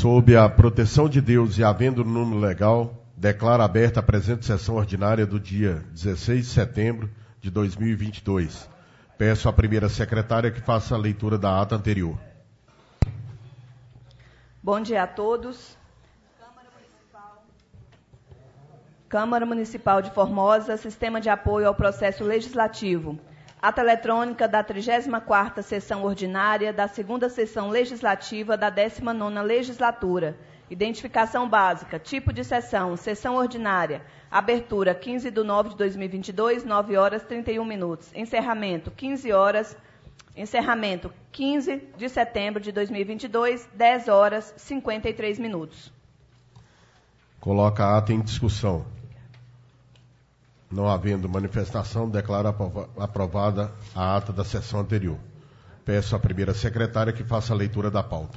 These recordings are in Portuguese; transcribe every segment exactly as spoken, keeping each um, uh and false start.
Sob a proteção de Deus e havendo número legal, declaro aberta a presente sessão ordinária do dia dezesseis de setembro de dois mil e vinte e dois. Peço à primeira secretária que faça a leitura da ata anterior. Bom dia a todos. Câmara Municipal, Câmara Municipal de Formosa, Sistema de Apoio ao Processo Legislativo. Ata eletrônica da trigésima quarta Sessão Ordinária da segunda Sessão Legislativa da décima nona Legislatura. Identificação básica, tipo de sessão, sessão ordinária, abertura quinze de nove de dois mil e vinte e dois, nove horas e trinta e um minutos. Encerramento, quinze horas, encerramento quinze de setembro de dois mil e vinte e dois, dez horas e cinquenta e três minutos. Coloca a ata em discussão. Não havendo manifestação, declaro aprovada a ata da sessão anterior. Peço à primeira secretária que faça a leitura da pauta.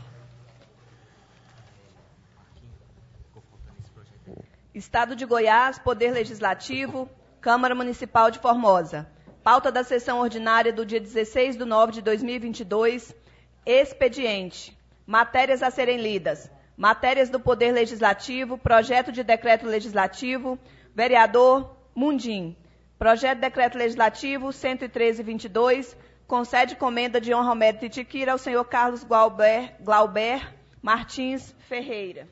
Estado de Goiás, Poder Legislativo, Câmara Municipal de Formosa. Pauta da sessão ordinária do dia dezesseis de nove de dois mil e vinte e dois. Expediente. Matérias a serem lidas. Matérias do Poder Legislativo, projeto de decreto legislativo, vereador Mundim. Projeto de decreto legislativo cento e treze, vinte e dois, concede comenda de honra ao mérito e tiquira ao senhor Carlos Glauber, Glauber Martins Ferreira.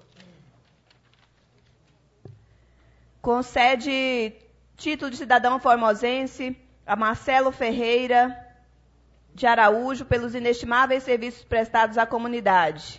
Concede título de cidadão formosense a Marcelo Ferreira de Araújo pelos inestimáveis serviços prestados à comunidade.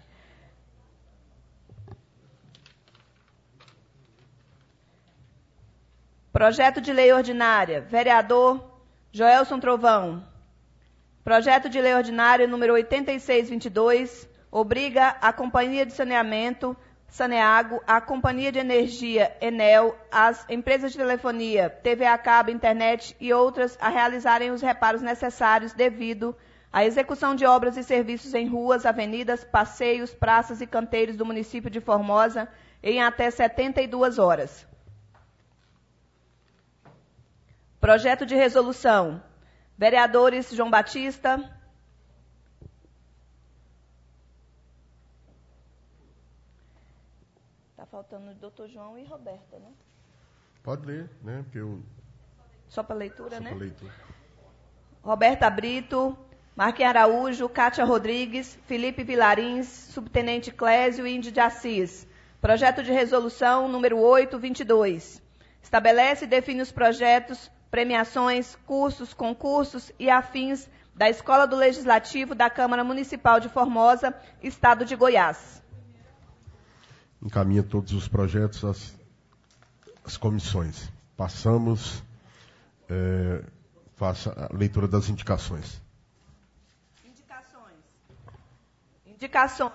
Projeto de lei ordinária, vereador Joelson Trovão. Projeto de lei ordinária número oitenta e seis, vinte e dois, obriga a Companhia de Saneamento, Saneago, a Companhia de Energia, Enel, as empresas de telefonia, T V a cabo, internet e outras a realizarem os reparos necessários devido à execução de obras e serviços em ruas, avenidas, passeios, praças e canteiros do município de Formosa em até setenta e duas horas. Projeto de resolução. Vereadores João Batista. Está faltando o doutor João e Roberta, né? Pode ler, né? Porque eu... Só para leitura, Só né? para leitura. Roberta Brito, Marquinhos Araújo, Kátia Rodrigues, Felipe Vilarins, Subtenente Clésio e Índio de Assis. Projeto de resolução número oito, vinte e dois. Estabelece e define os projetos, premiações, cursos, concursos e afins da Escola do Legislativo da Câmara Municipal de Formosa, Estado de Goiás. Encaminha todos os projetos às, às comissões. Passamos, é, faça a leitura das indicações. Indicações. Indicações.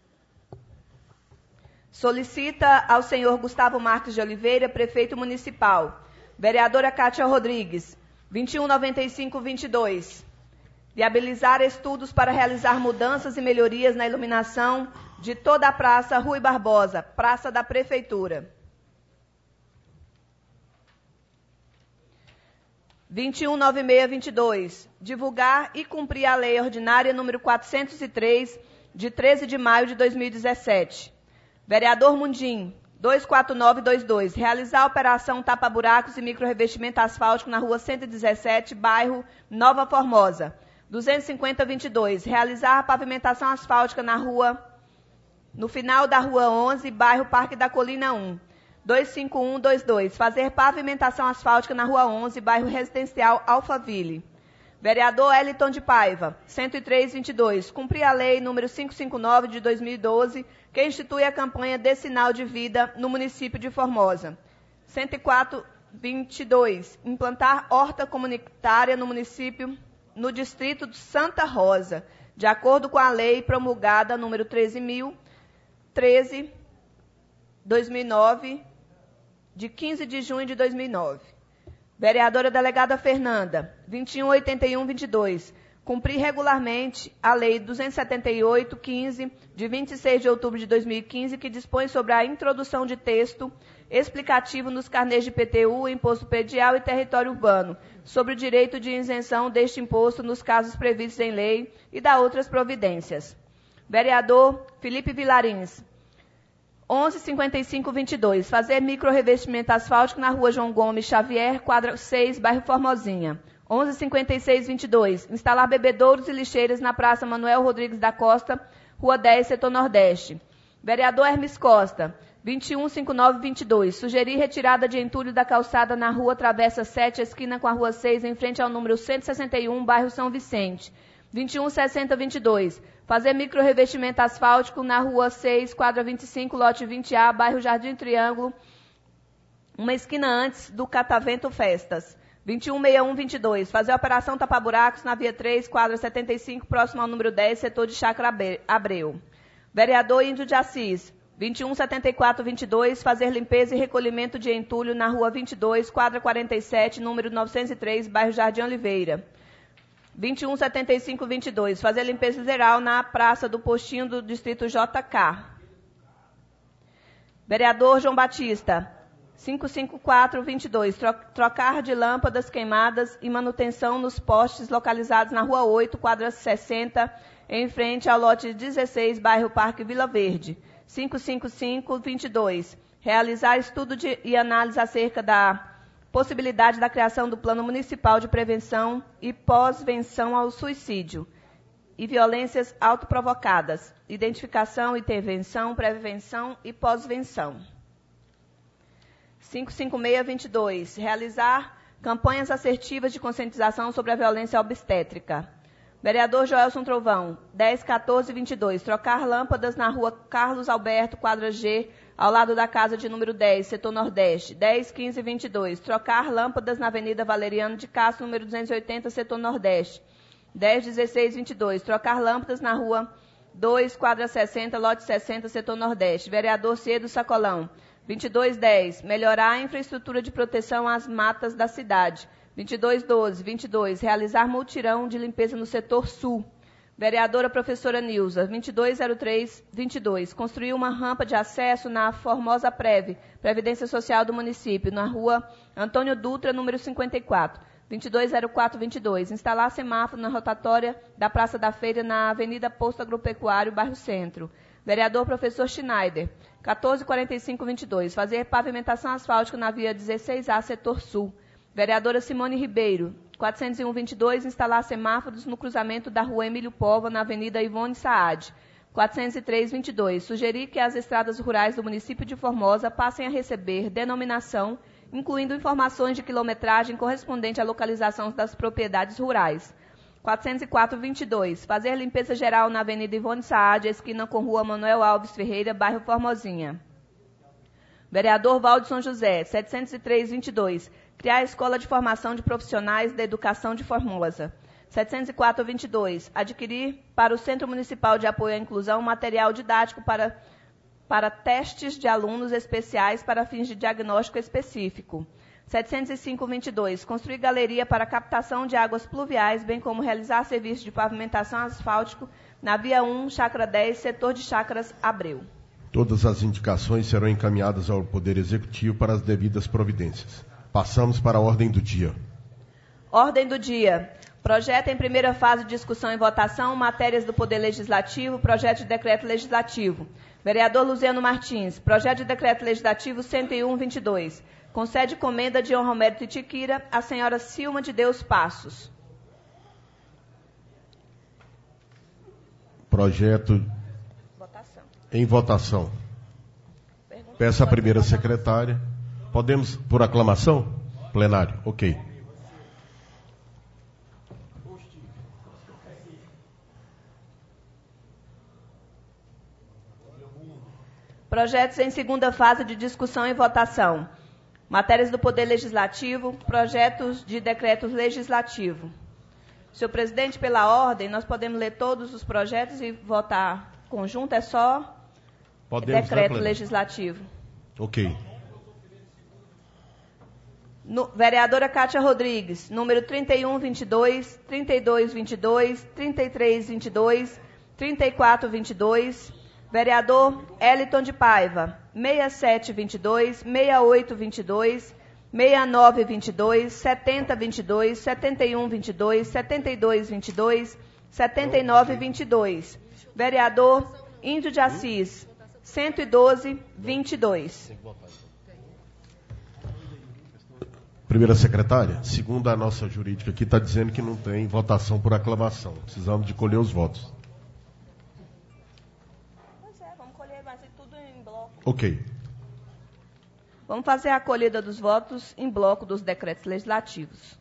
Solicita ao senhor Gustavo Marques de Oliveira, prefeito municipal. Vereadora Kátia Rodrigues, vinte e um, noventa e cinco, vinte e dois. Viabilizar estudos para realizar mudanças e melhorias na iluminação de toda a Praça Rui Barbosa, Praça da Prefeitura. vinte e um, noventa e seis, vinte e dois. Divulgar e cumprir a Lei Ordinária número quatrocentos e três, de treze de maio de dois mil e dezessete. Vereador Mundim, dois quatro nove dois dois. Realizar a operação tapa-buracos e micro-revestimento asfáltico na rua cento e dezessete, bairro Nova Formosa. duzentos e cinquenta, vinte e dois. Realizar a pavimentação asfáltica na rua, no final da rua onze, bairro Parque da Colina um. dois cinco um dois dois. Fazer pavimentação asfáltica na rua onze, bairro residencial Alphaville. Vereador Eliton de Paiva, cento e três, vinte e dois. Cumprir a lei número quinhentos e cinquenta e nove de dois mil e doze, que institui a campanha de sinal de vida no município de Formosa. cento e quatro, vinte e dois. Implantar horta comunitária no município, no distrito de Santa Rosa, de acordo com a lei promulgada número treze mil, treze, dois mil e nove, de quinze de junho de dois mil e nove. Vereadora Delegada Fernanda, vinte e um, oitenta e um, vinte e dois. Cumprir regularmente a Lei duzentos e setenta e oito, quinze, de vinte e seis de outubro de dois mil e quinze, que dispõe sobre a introdução de texto explicativo nos carnês de I P T U, Imposto Predial e Território Urbano, sobre o direito de isenção deste imposto nos casos previstos em lei e da outras providências. Vereador Felipe Vilarins. onze cinquenta e cinco vinte e dois. Fazer micro-revestimento asfáltico na rua João Gomes Xavier, quadra seis, bairro Formosinha. onze cinquenta e seis vinte e dois. Instalar bebedouros e lixeiras na Praça Manuel Rodrigues da Costa, Rua dez, Setor Nordeste. Vereador Hermes Costa. vinte e um cinquenta e nove vinte e dois. Sugerir retirada de entulho da calçada na Rua Travessa sete, esquina com a Rua seis, em frente ao número cento e sessenta e um, bairro São Vicente. vinte e um sessenta vinte e dois. Fazer micro-revestimento asfáltico na Rua seis, quadra vinte e cinco, lote vinte A, bairro Jardim Triângulo, uma esquina antes do Catavento Festas. vinte e um sessenta e um vinte e dois. Fazer operação tapa-buracos na Via três, quadra setenta e cinco, próximo ao número dez, setor de Chácara Abreu. Vereador Índio de Assis. vinte e um setenta e quatro vinte e dois. Fazer limpeza e recolhimento de entulho na Rua vinte e dois, quadra quarenta e sete, número novecentos e três, bairro Jardim Oliveira. vinte e um setenta e cinco vinte e dois. Fazer limpeza geral na Praça do Postinho do Distrito J K. Vereador João Batista. quinhentos e cinquenta e quatro vinte e dois. Trocar de lâmpadas queimadas e manutenção nos postes localizados na Rua oito, quadra sessenta, em frente ao lote dezesseis, bairro Parque Vila Verde. quinhentos e cinquenta e cinco vinte e dois. Realizar estudo de, e análise acerca da possibilidade da criação do Plano Municipal de Prevenção e Pós-venção ao Suicídio e Violências Autoprovocadas. Identificação, intervenção, prevenção e pós-venção. quinhentos e cinquenta e seis vinte e dois. Realizar campanhas assertivas de conscientização sobre a violência obstétrica. Vereador Joelson Trovão. dez quatorze vinte e dois. Trocar lâmpadas na Rua Carlos Alberto, quadra G, ao lado da casa de número dez, setor Nordeste. dez quinze vinte e dois. Trocar lâmpadas na Avenida Valeriano de Castro, número duzentos e oitenta, setor Nordeste. dez dezesseis vinte e dois. Trocar lâmpadas na Rua dois, quadra sessenta, lote sessenta, setor Nordeste. Vereador Cedo Sacolão. vinte e dois dez. Melhorar a infraestrutura de proteção às matas da cidade. vinte e dois doze vinte e dois. Realizar multirão de limpeza no setor sul. Vereadora Professora Nilza. vinte e dois zero três vinte e dois. Construir uma rampa de acesso na Formosa Prev, Previdência Social do município, na Rua Antônio Dutra, número cinquenta e quatro. vinte e dois zero quatro vinte e dois. Instalar semáforo na rotatória da Praça da Feira, na Avenida Posto Agropecuário, bairro Centro. Vereador Professor Schneider. quatorze quarenta e cinco vinte e dois. Fazer pavimentação asfáltica na Via dezesseis A, setor sul. Vereadora Simone Ribeiro. quatrocentos e um vinte e dois. Instalar semáforos no cruzamento da Rua Emílio Póvoa, na Avenida Ivone Saad. quatrocentos e três vinte e dois. Sugerir que as estradas rurais do município de Formosa passem a receber denominação, incluindo informações de quilometragem correspondente à localização das propriedades rurais. quatrocentos e quatro vinte e dois. Fazer limpeza geral na Avenida Ivone Saad, esquina com Rua Manuel Alves Ferreira, bairro Formosinha. Vereador Valdson José. setecentos e três vinte e dois. Criar a Escola de Formação de Profissionais da Educação de Formosa. setecentos e quatro vinte e dois. Adquirir para o Centro Municipal de Apoio à Inclusão material didático para, para testes de alunos especiais para fins de diagnóstico específico. setecentos e cinco vinte e dois. Construir galeria para captação de águas pluviais, bem como realizar serviço de pavimentação asfáltico na Via um, Chácara dez, setor de Chácaras Abreu. Todas as indicações serão encaminhadas ao Poder Executivo para as devidas providências. Passamos para a ordem do dia. Ordem do dia. Projeto em primeira fase de discussão e votação, matérias do Poder Legislativo, projeto de decreto legislativo. Vereador Luziano Martins. Projeto de decreto legislativo cento e um vinte e dois. Concede comenda de honra ao mérito Itiquira à senhora Silma de Deus Passos. Projeto Votação. Em votação. Pergunta. Peço à primeira secretária. Podemos por aclamação? Plenário. Ok. Projetos em segunda fase de discussão e votação. Matérias do Poder Legislativo, projetos de decretos legislativos. Senhor presidente, pela ordem, nós podemos ler todos os projetos e votar conjunto, é só Podemos, decreto né, legislativo. Ok. No, vereadora Cátia Rodrigues, número trinta e um vinte e dois, trinta e dois vinte e dois, trinta e três vinte e dois, trinta e quatro vinte e dois. Vereador Eliton de Paiva, sessenta e sete vinte e dois, sessenta e oito vinte e dois, sessenta e nove vinte e dois, setenta vinte e dois, setenta e um vinte e dois, setenta e dois vinte e dois, setenta e nove vinte e dois. Vereador Índio de Assis, cento e doze, vinte e dois. Primeira secretária, segundo a nossa jurídica aqui, está dizendo que não tem votação por aclamação. Precisamos de colher os votos. Pois é, vamos colher, mas é tudo em bloco. Ok. Vamos fazer a colhida dos votos em bloco dos decretos legislativos.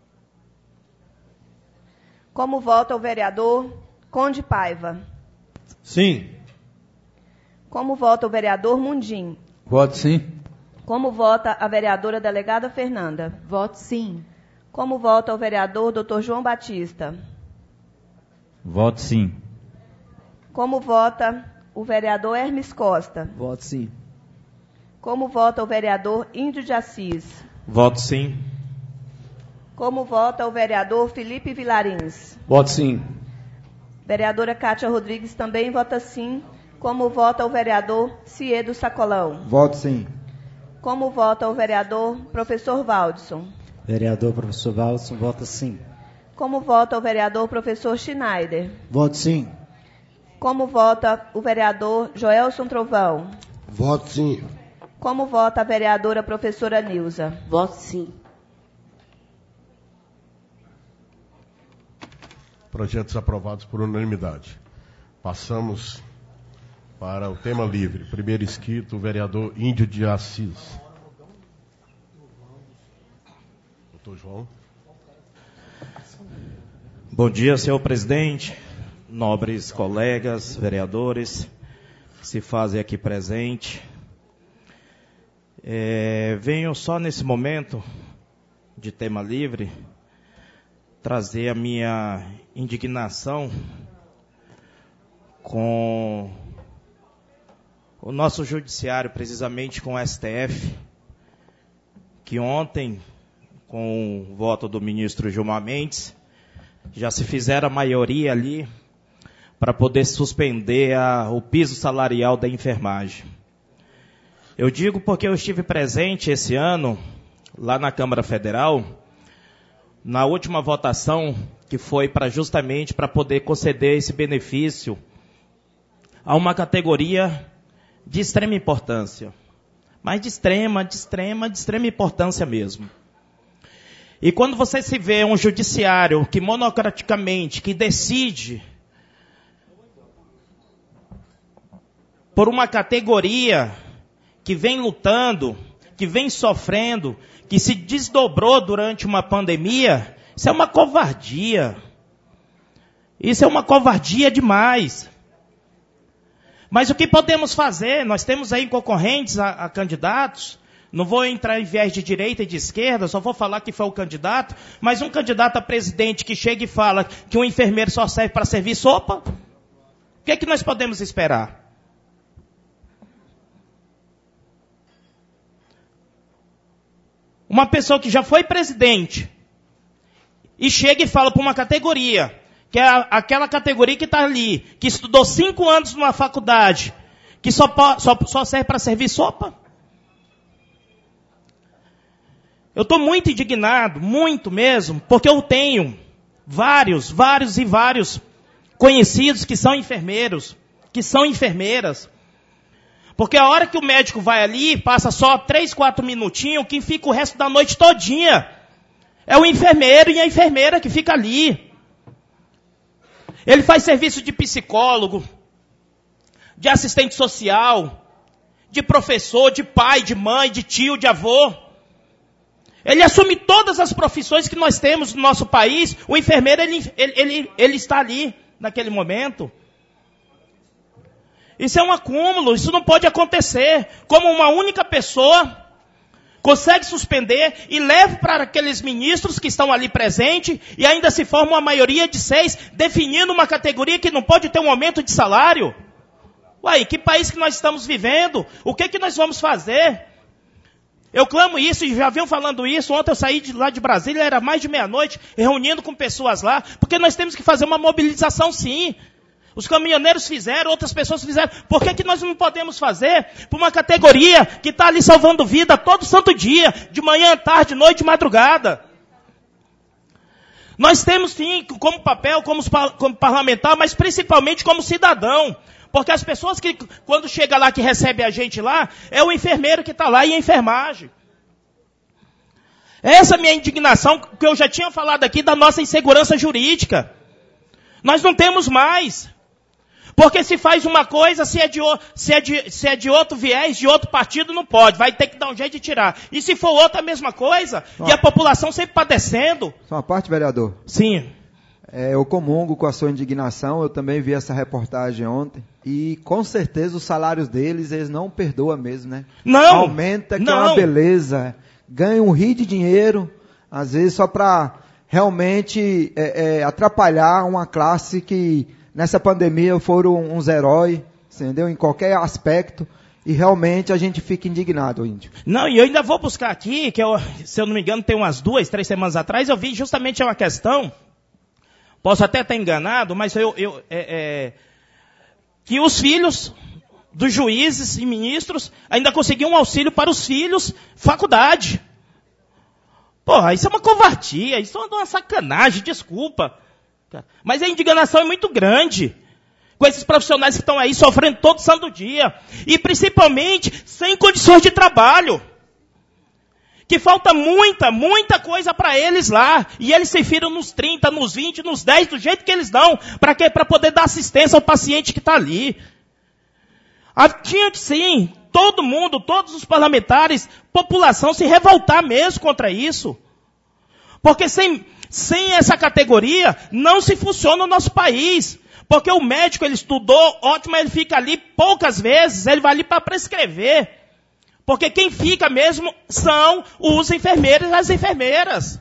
Como vota o vereador Conde Paiva? Sim. Como vota o vereador Mundim? Voto sim. Como vota a vereadora delegada Fernanda? Voto sim. Como vota o vereador doutor João Batista? Voto sim. Como vota o vereador Hermes Costa? Voto sim. Como vota o vereador Índio de Assis? Voto sim. Como vota o vereador Felipe Vilarins? Voto sim. Vereadora Cátia Rodrigues também vota sim. Como vota o vereador Ciedo Sacolão? Voto sim. Como vota o vereador professor Valdson? Vereador professor Valdson, vota sim. Como vota o vereador professor Schneider? Voto sim. Como vota o vereador Joelson Trovão? Voto sim. Como vota a vereadora professora Nilza? Voto sim. Projetos aprovados por unanimidade. Passamos para o tema livre. Primeiro inscrito, o vereador Índio de Assis. Doutor João. Bom dia, senhor presidente, nobres colegas, vereadores que se fazem aqui presente. É, venho só nesse momento de tema livre trazer a minha indignação com o nosso judiciário, precisamente com o S T F, que ontem, com o voto do ministro Gilmar Mendes, já se fizeram a maioria ali para poder suspender a, o piso salarial da enfermagem. Eu digo porque eu estive presente esse ano, lá na Câmara Federal, na última votação, que foi para justamente para poder conceder esse benefício a uma categoria de extrema importância. Mas de extrema, de extrema, de extrema importância mesmo. E quando você se vê um judiciário que monocraticamente, que decide por uma categoria que vem lutando, que vem sofrendo, que se desdobrou durante uma pandemia, isso é uma covardia. Isso é uma covardia demais. Mas o que podemos fazer? Nós temos aí concorrentes a, a candidatos. Não vou entrar em viés de direita e de esquerda, só vou falar que foi o candidato. Mas um candidato a presidente que chega e fala que um enfermeiro só serve para servir sopa, o que é que nós podemos esperar? Uma pessoa que já foi presidente e chega e fala para uma categoria, que é aquela categoria que está ali, que estudou cinco anos numa faculdade, que só, só, só serve para servir sopa. Eu estou muito indignado, muito mesmo, porque eu tenho vários, vários e vários conhecidos que são enfermeiros, que são enfermeiras. Porque a hora que o médico vai ali, passa só três, quatro minutinhos, quem fica o resto da noite todinha é o enfermeiro e a enfermeira que fica ali. Ele faz serviço de psicólogo, de assistente social, de professor, de pai, de mãe, de tio, de avô. Ele assume todas as profissões que nós temos no nosso país. O enfermeiro, ele, ele, ele, ele está ali naquele momento. Isso é um acúmulo, isso não pode acontecer. Como uma única pessoa consegue suspender e leva para aqueles ministros que estão ali presentes e ainda se forma uma maioria de seis, definindo uma categoria que não pode ter um aumento de salário. Uai, que país que nós estamos vivendo? O que, que nós vamos fazer? Eu clamo isso, e já venho falando isso. Ontem eu saí de lá de Brasília, era mais de meia-noite, reunindo com pessoas lá, porque nós temos que fazer uma mobilização sim. Os caminhoneiros fizeram, outras pessoas fizeram. Por que, que nós não podemos fazer para uma categoria que está ali salvando vida todo santo dia, de manhã, tarde, noite, madrugada? Nós temos sim, como papel, como, como parlamentar, mas principalmente como cidadão. Porque as pessoas que, quando chega lá, que recebe a gente lá, é o enfermeiro que está lá e a enfermagem. Essa é a minha indignação, que eu já tinha falado aqui, da nossa insegurança jurídica. Nós não temos mais. Porque se faz uma coisa, se é, de, se, é de, se é de outro viés, de outro partido, não pode. Vai ter que dar um jeito de tirar. E se for outra, a mesma coisa. Só, e a população sempre padecendo. Só uma parte, vereador. Sim. É, eu comungo com a sua indignação. Eu também vi essa reportagem ontem. E com certeza os salários deles, eles não perdoam mesmo, né? Não. Aumenta, que não. é uma beleza. Ganha um rio de dinheiro, às vezes só para realmente é, é, atrapalhar uma classe que... Nessa pandemia foram uns heróis, entendeu? Em qualquer aspecto. E realmente a gente fica indignado, Índio. Não, e eu ainda vou buscar aqui, que eu, se eu não me engano, tem umas duas, três semanas atrás, eu vi justamente uma questão, posso até estar enganado, mas eu, eu é, é, que os filhos dos juízes e ministros ainda conseguiam um auxílio para os filhos, faculdade. Porra, isso é uma covardia, isso é uma sacanagem, desculpa. Mas a indignação é muito grande com esses profissionais que estão aí sofrendo todo santo dia. E principalmente sem condições de trabalho. Que falta muita, muita coisa para eles lá. E eles se viram nos trinta, nos vinte, nos dez, do jeito que eles dão. Para quê? Para poder dar assistência ao paciente que está ali. Ah, tinha que sim, todo mundo, todos os parlamentares, população se revoltar mesmo contra isso. Porque sem... Sem essa categoria, não se funciona o nosso país. Porque o médico, ele estudou, ótimo, ele fica ali poucas vezes, ele vai ali para prescrever. Porque quem fica mesmo são os enfermeiros e as enfermeiras.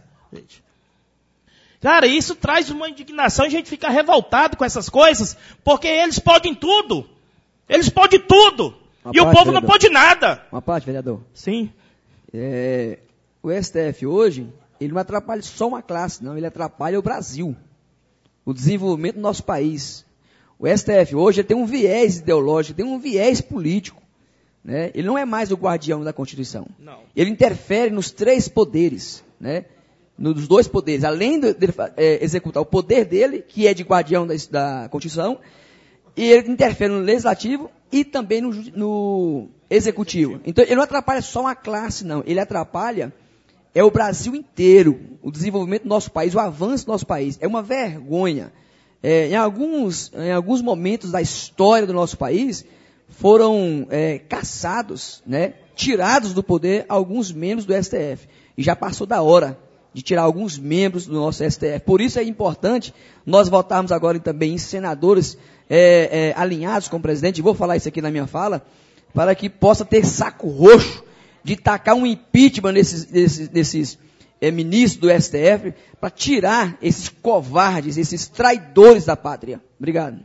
Cara, isso traz uma indignação, a gente fica revoltado com essas coisas, porque eles podem tudo. Eles podem tudo. Uma e parte, o povo vereador. Não pode nada. Uma parte, vereador. Sim. É, o S T F hoje... Ele não atrapalha só uma classe, não. Ele atrapalha o Brasil. O desenvolvimento do nosso país. O S T F hoje tem um viés ideológico, tem um viés político. Né? Ele não é mais o guardião da Constituição. Não. Ele interfere nos três poderes. Né? Nos dois poderes. Além de, de é, executar o poder dele, que é de guardião da, da Constituição, e ele interfere no legislativo e também no, no executivo. Então, ele não atrapalha só uma classe, não. Ele atrapalha... É o Brasil inteiro, o desenvolvimento do nosso país, o avanço do nosso país. É uma vergonha. É, em, alguns, em alguns momentos da história do nosso país, foram é, caçados, né, tirados do poder alguns membros do S T F. E já passou da hora de tirar alguns membros do nosso S T F. Por isso é importante nós votarmos agora também em senadores é, é, alinhados com o presidente. Vou falar isso aqui na minha fala, para que possa ter saco roxo de tacar um impeachment nesses, nesses, nesses é, ministros do S T F, para tirar esses covardes, esses traidores da pátria. Obrigado.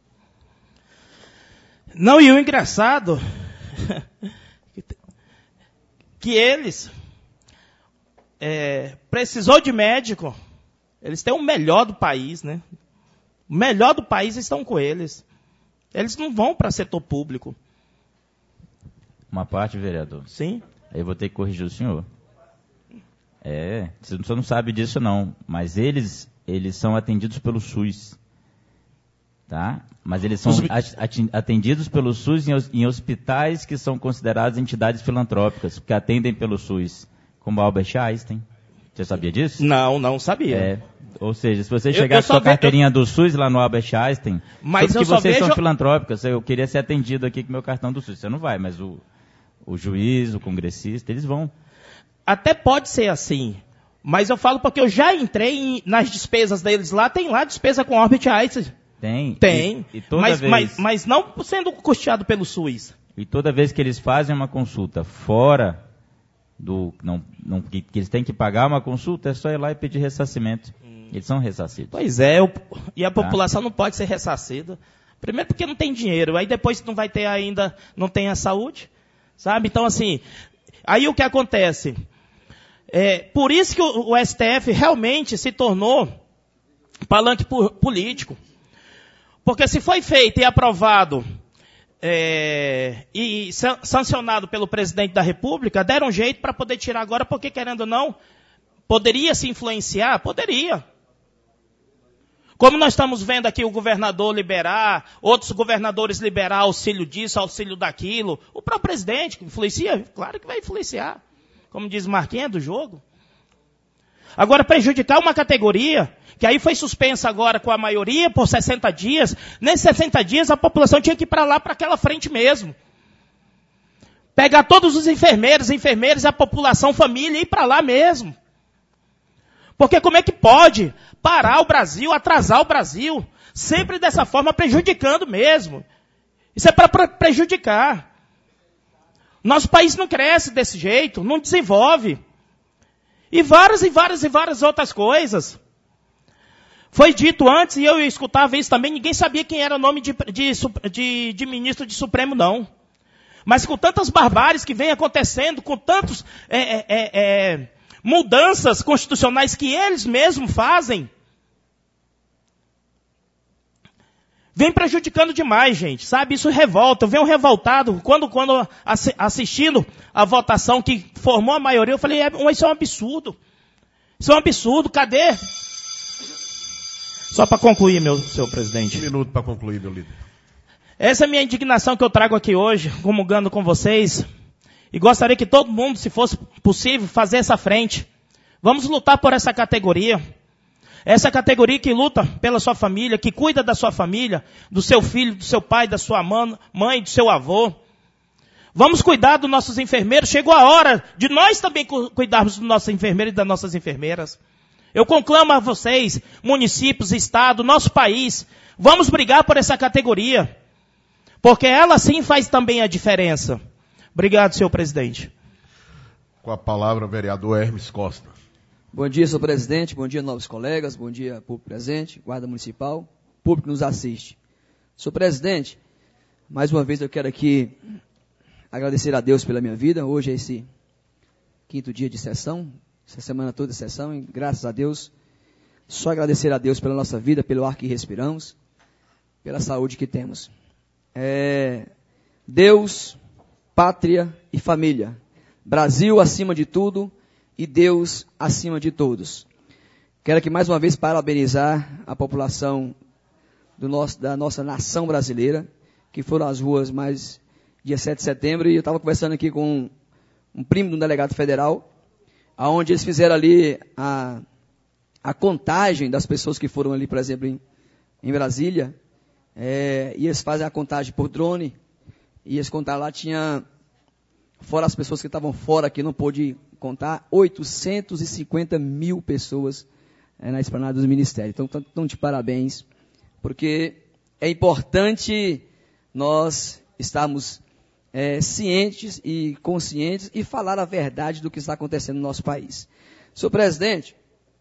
Não, e o engraçado, que eles, é, precisou de médico, eles têm o melhor do país, né? O melhor do país estão com eles. Eles não vão para setor público. Uma parte, vereador. Sim. Aí eu vou ter que corrigir o senhor. É, o senhor não sabe disso não, mas eles, eles são atendidos pelo SUS, tá? Mas eles são atendidos pelo SUS em hospitais que são considerados entidades filantrópicas, que atendem pelo SUS, como a Albert Einstein. Você sabia disso? Não, não sabia. É, ou seja, se você chegar eu, eu com a sua carteirinha eu... do SUS lá no Albert Einstein, mas tudo que vocês vejo... são filantrópicas, eu queria ser atendido aqui com meu cartão do SUS. Você não vai, mas o... O juiz, o congressista, eles vão. Até pode ser assim. Mas eu falo porque eu já entrei em, nas despesas deles lá. Tem lá despesa com Albert Einstein. Tem. Tem. E, e toda mas, vez... mas, mas não sendo custeado pelo SUS. E toda vez que eles fazem uma consulta fora do... Não, não, que, que eles têm que pagar uma consulta, é só ir lá e pedir ressarcimento. Hum. Eles são ressarcidos. Pois é. Eu, e a população tá? Não pode ser ressarcida. Primeiro porque não tem dinheiro. Aí depois não vai ter ainda... Não tem a saúde. Sabe? Então, assim, aí o que acontece? É, por isso que o, o S T F realmente se tornou palanque político. Porque se foi feito e aprovado é, e sancionado pelo presidente da República, deram um jeito para poder tirar agora, porque querendo ou não, poderia se influenciar? Poderia. Como nós estamos vendo aqui o governador liberar, outros governadores liberar auxílio disso, auxílio daquilo. O próprio presidente influencia? Claro que vai influenciar. Como diz Marquinhos, é do jogo. Agora, prejudicar uma categoria, que aí foi suspensa agora com a maioria por sessenta dias. Nesses sessenta dias, a população tinha que ir para lá, para aquela frente mesmo. Pegar todos os enfermeiros, enfermeiras, a população, família e ir para lá mesmo. Porque como é que pode parar o Brasil, atrasar o Brasil, sempre dessa forma prejudicando mesmo? Isso é para prejudicar. Nosso país não cresce desse jeito, não desenvolve. E várias e várias e várias outras coisas. Foi dito antes, e eu escutava isso também, ninguém sabia quem era o nome de, de, de, de ministro de Supremo, não. Mas com tantas barbáries que vem acontecendo, com tantas é, é, é, mudanças constitucionais que eles mesmos fazem, vem prejudicando demais, gente, sabe? Isso revolta. Eu venho revoltado. Quando, quando assistindo a votação que formou a maioria, eu falei, isso é um absurdo. Isso é um absurdo. Cadê? Só para concluir, meu senhor presidente. Um minuto para concluir, meu líder. Essa é a minha indignação que eu trago aqui hoje, comungando com vocês. E gostaria que todo mundo, se fosse possível, fazer essa frente. Vamos lutar por essa categoria. Essa categoria que luta pela sua família, que cuida da sua família, do seu filho, do seu pai, da sua mãe, do seu avô. Vamos cuidar dos nossos enfermeiros. Chegou a hora de nós também cuidarmos dos nossos enfermeiros e das nossas enfermeiras. Eu conclamo a vocês, municípios, estado, nosso país, vamos brigar por essa categoria. Porque ela sim faz também a diferença. Obrigado, senhor presidente. Com a palavra, o vereador Hermes Costa. Bom dia, senhor presidente. Bom dia, novos colegas. Bom dia, público presente, guarda municipal, público que nos assiste. Senhor presidente, mais uma vez eu quero aqui agradecer a Deus pela minha vida. Hoje é esse quinto dia de sessão, essa semana toda de sessão, e graças a Deus, só agradecer a Deus pela nossa vida, pelo ar que respiramos, pela saúde que temos. É, Deus, pátria e família. Brasil acima de tudo e Deus acima de todos. Quero aqui mais uma vez parabenizar a população do nosso, da nossa nação brasileira, que foram às ruas mais dia sete de setembro, e eu estava conversando aqui com um, um primo de um delegado federal, onde eles fizeram ali a, a contagem das pessoas que foram ali, por exemplo, em, em Brasília, é, e eles fazem a contagem por drone, e eles contaram lá, tinha, fora as pessoas que estavam fora, que não pôde contar, oitocentos e cinquenta mil pessoas é, na esplanada do Ministério. Então, estão de parabéns, porque é importante nós estarmos é, cientes e conscientes e falar a verdade do que está acontecendo no nosso país. Senhor presidente,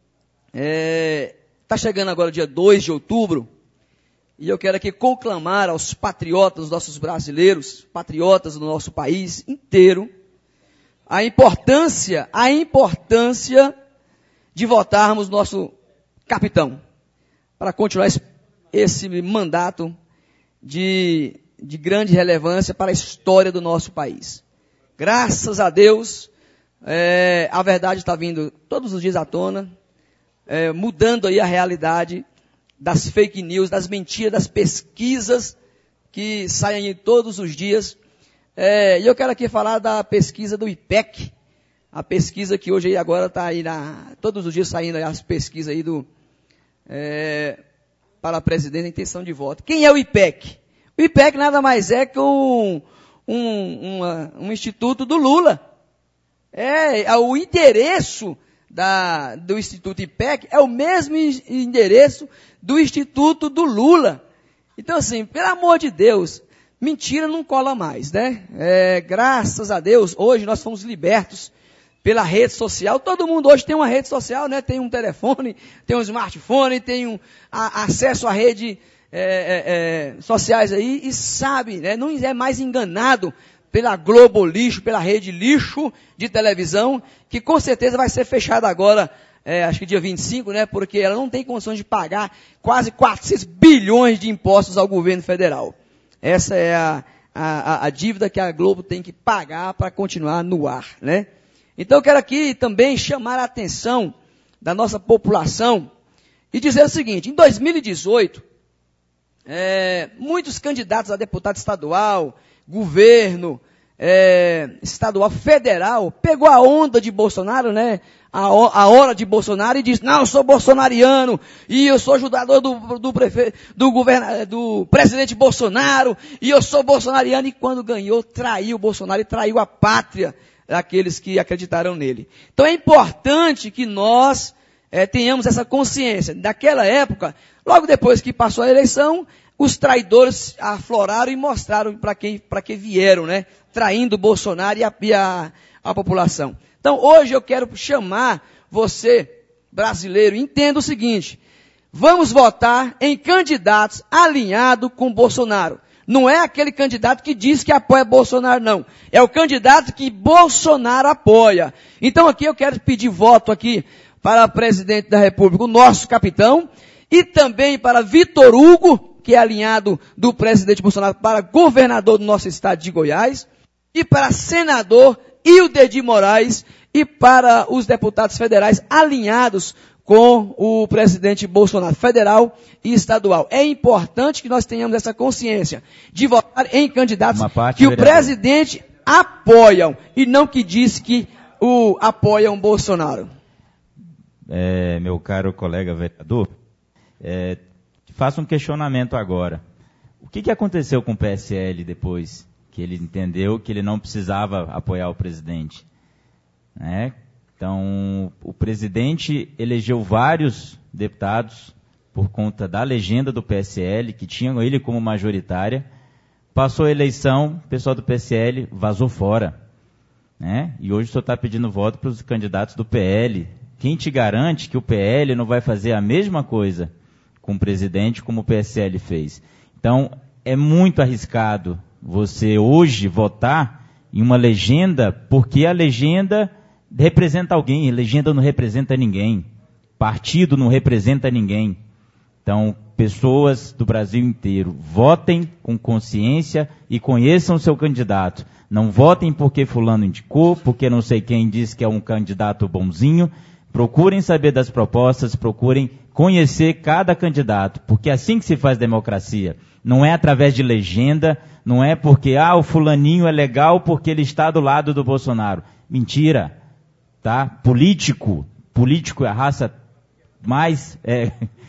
está é, chegando agora o dia dois de outubro, e eu quero aqui conclamar aos patriotas, nossos brasileiros, patriotas do nosso país inteiro, a importância, a importância de votarmos nosso capitão, para continuar esse, esse mandato de, de grande relevância para a história do nosso país. Graças a Deus, é, a verdade está vindo todos os dias à tona, é, mudando aí a realidade das fake news, das mentiras, das pesquisas que saem aí todos os dias. É, e eu quero aqui falar da pesquisa do I P E C, a pesquisa que hoje aí agora está aí, na, todos os dias saindo aí as pesquisas aí do, é, para a presidente, a intenção de voto. Quem é o I P E C? O I P E C nada mais é que um, um, uma, um instituto do Lula. É, é o endereço da, do Instituto I P E C é o mesmo endereço do Instituto do Lula. Então assim, pelo amor de Deus, mentira não cola mais, né? É, graças a Deus, hoje nós fomos libertos pela rede social. Todo mundo hoje tem uma rede social, né? Tem um telefone, tem um smartphone, tem um a, acesso a redes é, é, é, sociais aí e sabe, né? Não é mais enganado pela Globo Lixo, pela rede lixo de televisão, que com certeza vai ser fechada agora, é, acho que dia vinte e cinco, né? Porque ela não tem condições de pagar quase quatrocentos bilhões de impostos ao governo federal. Essa é a, a, a dívida que a Globo tem que pagar para continuar no ar, né? Então eu quero aqui também chamar a atenção da nossa população e dizer o seguinte, em dois mil e dezoito, é, muitos candidatos a deputado estadual, governo, é, estadual, federal, pegou a onda de Bolsonaro, né? A, a hora de Bolsonaro e disse, não, eu sou bolsonariano e eu sou ajudador do, do, prefeito, do, governa, do presidente Bolsonaro e eu sou bolsonariano, e quando ganhou, traiu o Bolsonaro e traiu a pátria daqueles que acreditaram nele. Então é importante que nós é, tenhamos essa consciência. Naquela época, logo depois que passou a eleição, os traidores afloraram e mostraram para quem, para que vieram, né? Traindo o Bolsonaro e a, e a, a população. Então, hoje eu quero chamar você, brasileiro, entenda o seguinte, vamos votar em candidatos alinhados com Bolsonaro. Não é aquele candidato que diz que apoia Bolsonaro, não. É o candidato que Bolsonaro apoia. Então, aqui eu quero pedir voto aqui para o presidente da República, o nosso capitão, e também para Vitor Hugo, que é alinhado do presidente Bolsonaro para governador do nosso estado de Goiás, e para senador Hilder de Moraes, e para os deputados federais alinhados com o presidente Bolsonaro, federal e estadual. É importante que nós tenhamos essa consciência de votar em candidatos que o presidente apoiam e não que diz que o apoiam Bolsonaro. É, meu caro colega vereador, é, faço um questionamento agora. O que, que aconteceu com o P S L depois que ele entendeu que ele não precisava apoiar o presidente? Né? Então, o presidente elegeu vários deputados por conta da legenda do P S L, que tinham ele como majoritária. Passou a eleição, o pessoal do P S L vazou fora. Né? E hoje o senhor está pedindo voto para os candidatos do P L. Quem te garante que o P L não vai fazer a mesma coisa com o presidente como o P S L fez? Então, é muito arriscado você hoje votar em uma legenda, porque a legenda representa alguém, a legenda não representa ninguém, partido não representa ninguém. Então, pessoas do Brasil inteiro, votem com consciência e conheçam o seu candidato. Não votem porque fulano indicou, porque não sei quem disse que é um candidato bonzinho. Procurem saber das propostas, procurem conhecer cada candidato, porque é assim que se faz democracia. Não é através de legenda, não é porque, ah, o fulaninho é legal porque ele está do lado do Bolsonaro. Mentira, tá? Político, político é a raça mais é,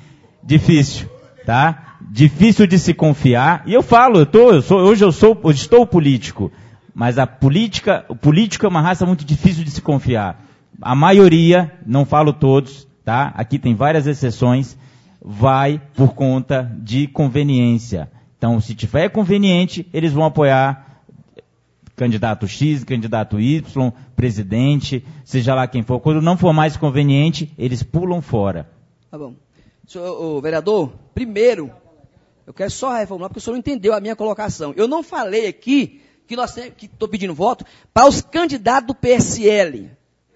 difícil, tá? Difícil de se confiar. E eu falo, eu tô, eu sou, hoje eu sou, eu estou político, mas a política, o político é uma raça muito difícil de se confiar. A maioria, não falo todos, tá? Aqui tem várias exceções, vai por conta de conveniência. Então, se tiver conveniente, eles vão apoiar candidato X, candidato Y, presidente, seja lá quem for. Quando não for mais conveniente, eles pulam fora. Tá bom. Senhor, o vereador, primeiro, eu quero só reformular, porque o senhor não entendeu a minha colocação. Eu não falei aqui que nós que estou pedindo voto para os candidatos do P S L.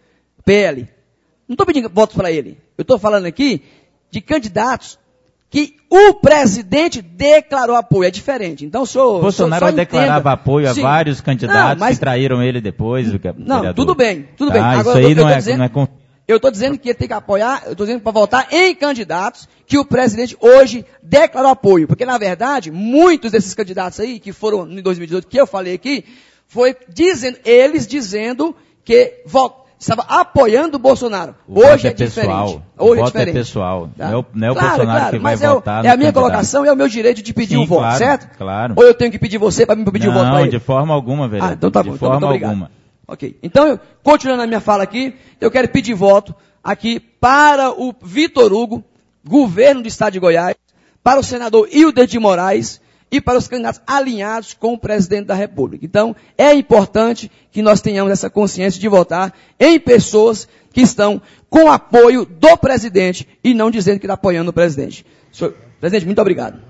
P L. Não estou pedindo votos para ele. Eu estou falando aqui de candidatos que o presidente declarou apoio. É diferente. Então, o senhor... Bolsonaro senhor declarava entenda. apoio a Sim. vários candidatos não, mas, que traíram ele depois. Não, vereador. tudo bem, tudo tá, bem. Agora, isso aí eu, não, eu é, dizendo, não é... Eu estou dizendo que ele tem que apoiar, eu estou dizendo para votar em candidatos que o presidente hoje declarou apoio. Porque, na verdade, muitos desses candidatos aí, que foram em dois mil e dezoito, que eu falei aqui, foi dizendo, eles dizendo que votaram. Estava apoiando o Bolsonaro. O Hoje é, é pessoal. diferente. O Hoje voto é diferente. É pessoal. Tá? Não é o, não é o claro, Bolsonaro claro, que vai mas é, votar. O, é a minha candidato. colocação e é o meu direito de pedir Sim, um voto, claro, certo? Claro. Ou eu tenho que pedir você para me pedir não, um voto para ele? Não, de forma alguma, vereador. Ah, então tá bom. De Então, forma muito alguma. obrigado. Ok. Então, eu, continuando a minha fala aqui, eu quero pedir voto aqui para o Vitor Hugo, governo do estado de Goiás, para o senador Hilder de Moraes e para os candidatos alinhados com o presidente da República. Então, é importante que nós tenhamos essa consciência de votar em pessoas que estão com apoio do presidente e não dizendo que está apoiando o presidente. Senhor, presidente, muito obrigado.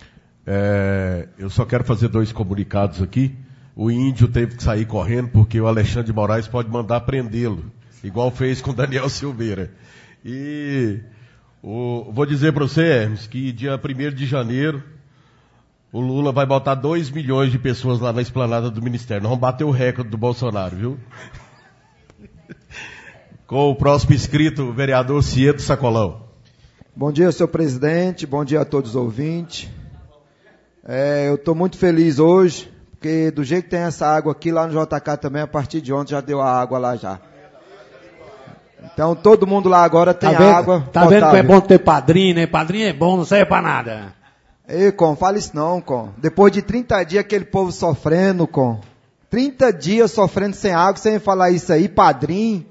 É, eu só quero fazer dois comunicados aqui. O índio teve que sair correndo porque o Alexandre de Moraes pode mandar prendê-lo, igual fez com o Daniel Silveira. E o, vou dizer para você, Hermes, que dia primeiro de janeiro o Lula vai botar dois milhões de pessoas lá na esplanada do Ministério. Nós vamos bater o recorde do Bolsonaro, viu? Com o próximo inscrito, o vereador Cieto Sacolão. Bom dia, senhor presidente. Bom dia a todos os ouvintes. É, eu estou muito feliz hoje, porque do jeito que tem essa água aqui, lá no J K também, a partir de ontem já deu a água lá já. Então todo mundo lá agora tem tá vendo, água Tá potável. vendo que é bom ter padrinho, né? Padrinho é bom, não serve pra nada. Ei, Com, fala isso não, Com. Depois de trinta dias aquele povo sofrendo, Com. trinta dias sofrendo sem água, sem falar isso aí, padrinho.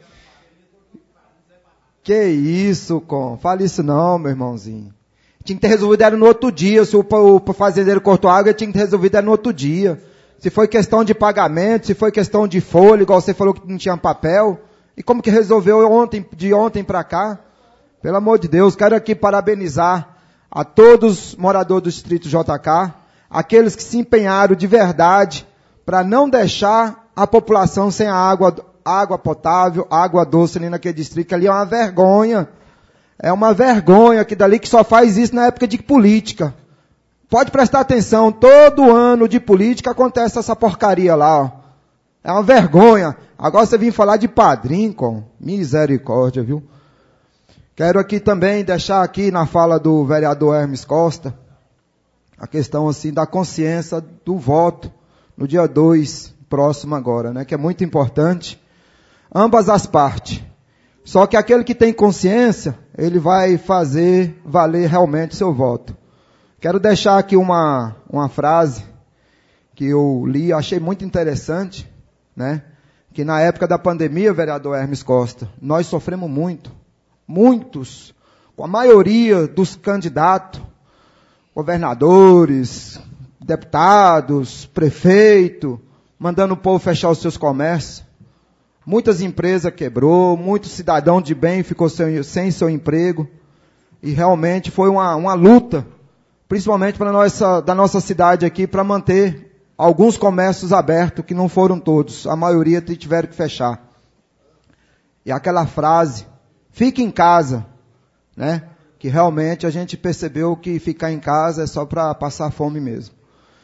Que isso, Com. Fala isso não, meu irmãozinho. Tinha que ter resolvido era no outro dia. Se o, o fazendeiro cortou água, tinha que ter resolvido era no outro dia. Se foi questão de pagamento, se foi questão de folha, igual você falou que não tinha papel. E como que resolveu ontem, de ontem para cá? Pelo amor de Deus, quero aqui parabenizar a todos os moradores do Distrito J K, aqueles que se empenharam de verdade para não deixar a população sem a água, água potável, água doce ali naquele distrito, que ali é uma vergonha. É uma vergonha que dali que só faz isso na época de política. Pode prestar atenção, todo ano de política acontece essa porcaria lá, ó. É uma vergonha. Agora você vem falar de padrinho, Com. Misericórdia, viu? Quero aqui também deixar aqui na fala do vereador Hermes Costa a questão assim da consciência do voto no dia dois, próximo agora, né? Que é muito importante. Ambas as partes. Só que aquele que tem consciência, ele vai fazer valer realmente seu voto. Quero deixar aqui uma, uma frase que eu li, achei muito interessante, né? Que na época da pandemia, vereador Hermes Costa, nós sofremos muito, muitos, com a maioria dos candidatos, governadores, deputados, prefeito, mandando o povo fechar os seus comércios. Muitas empresas quebrou, muitos cidadãos de bem ficou sem, sem seu emprego. E realmente foi uma, uma luta, principalmente para nossa, da nossa cidade aqui, para manter alguns comércios abertos, que não foram todos. A maioria tiveram que fechar. E aquela frase, fique em casa, né? Que realmente a gente percebeu que ficar em casa é só para passar fome mesmo.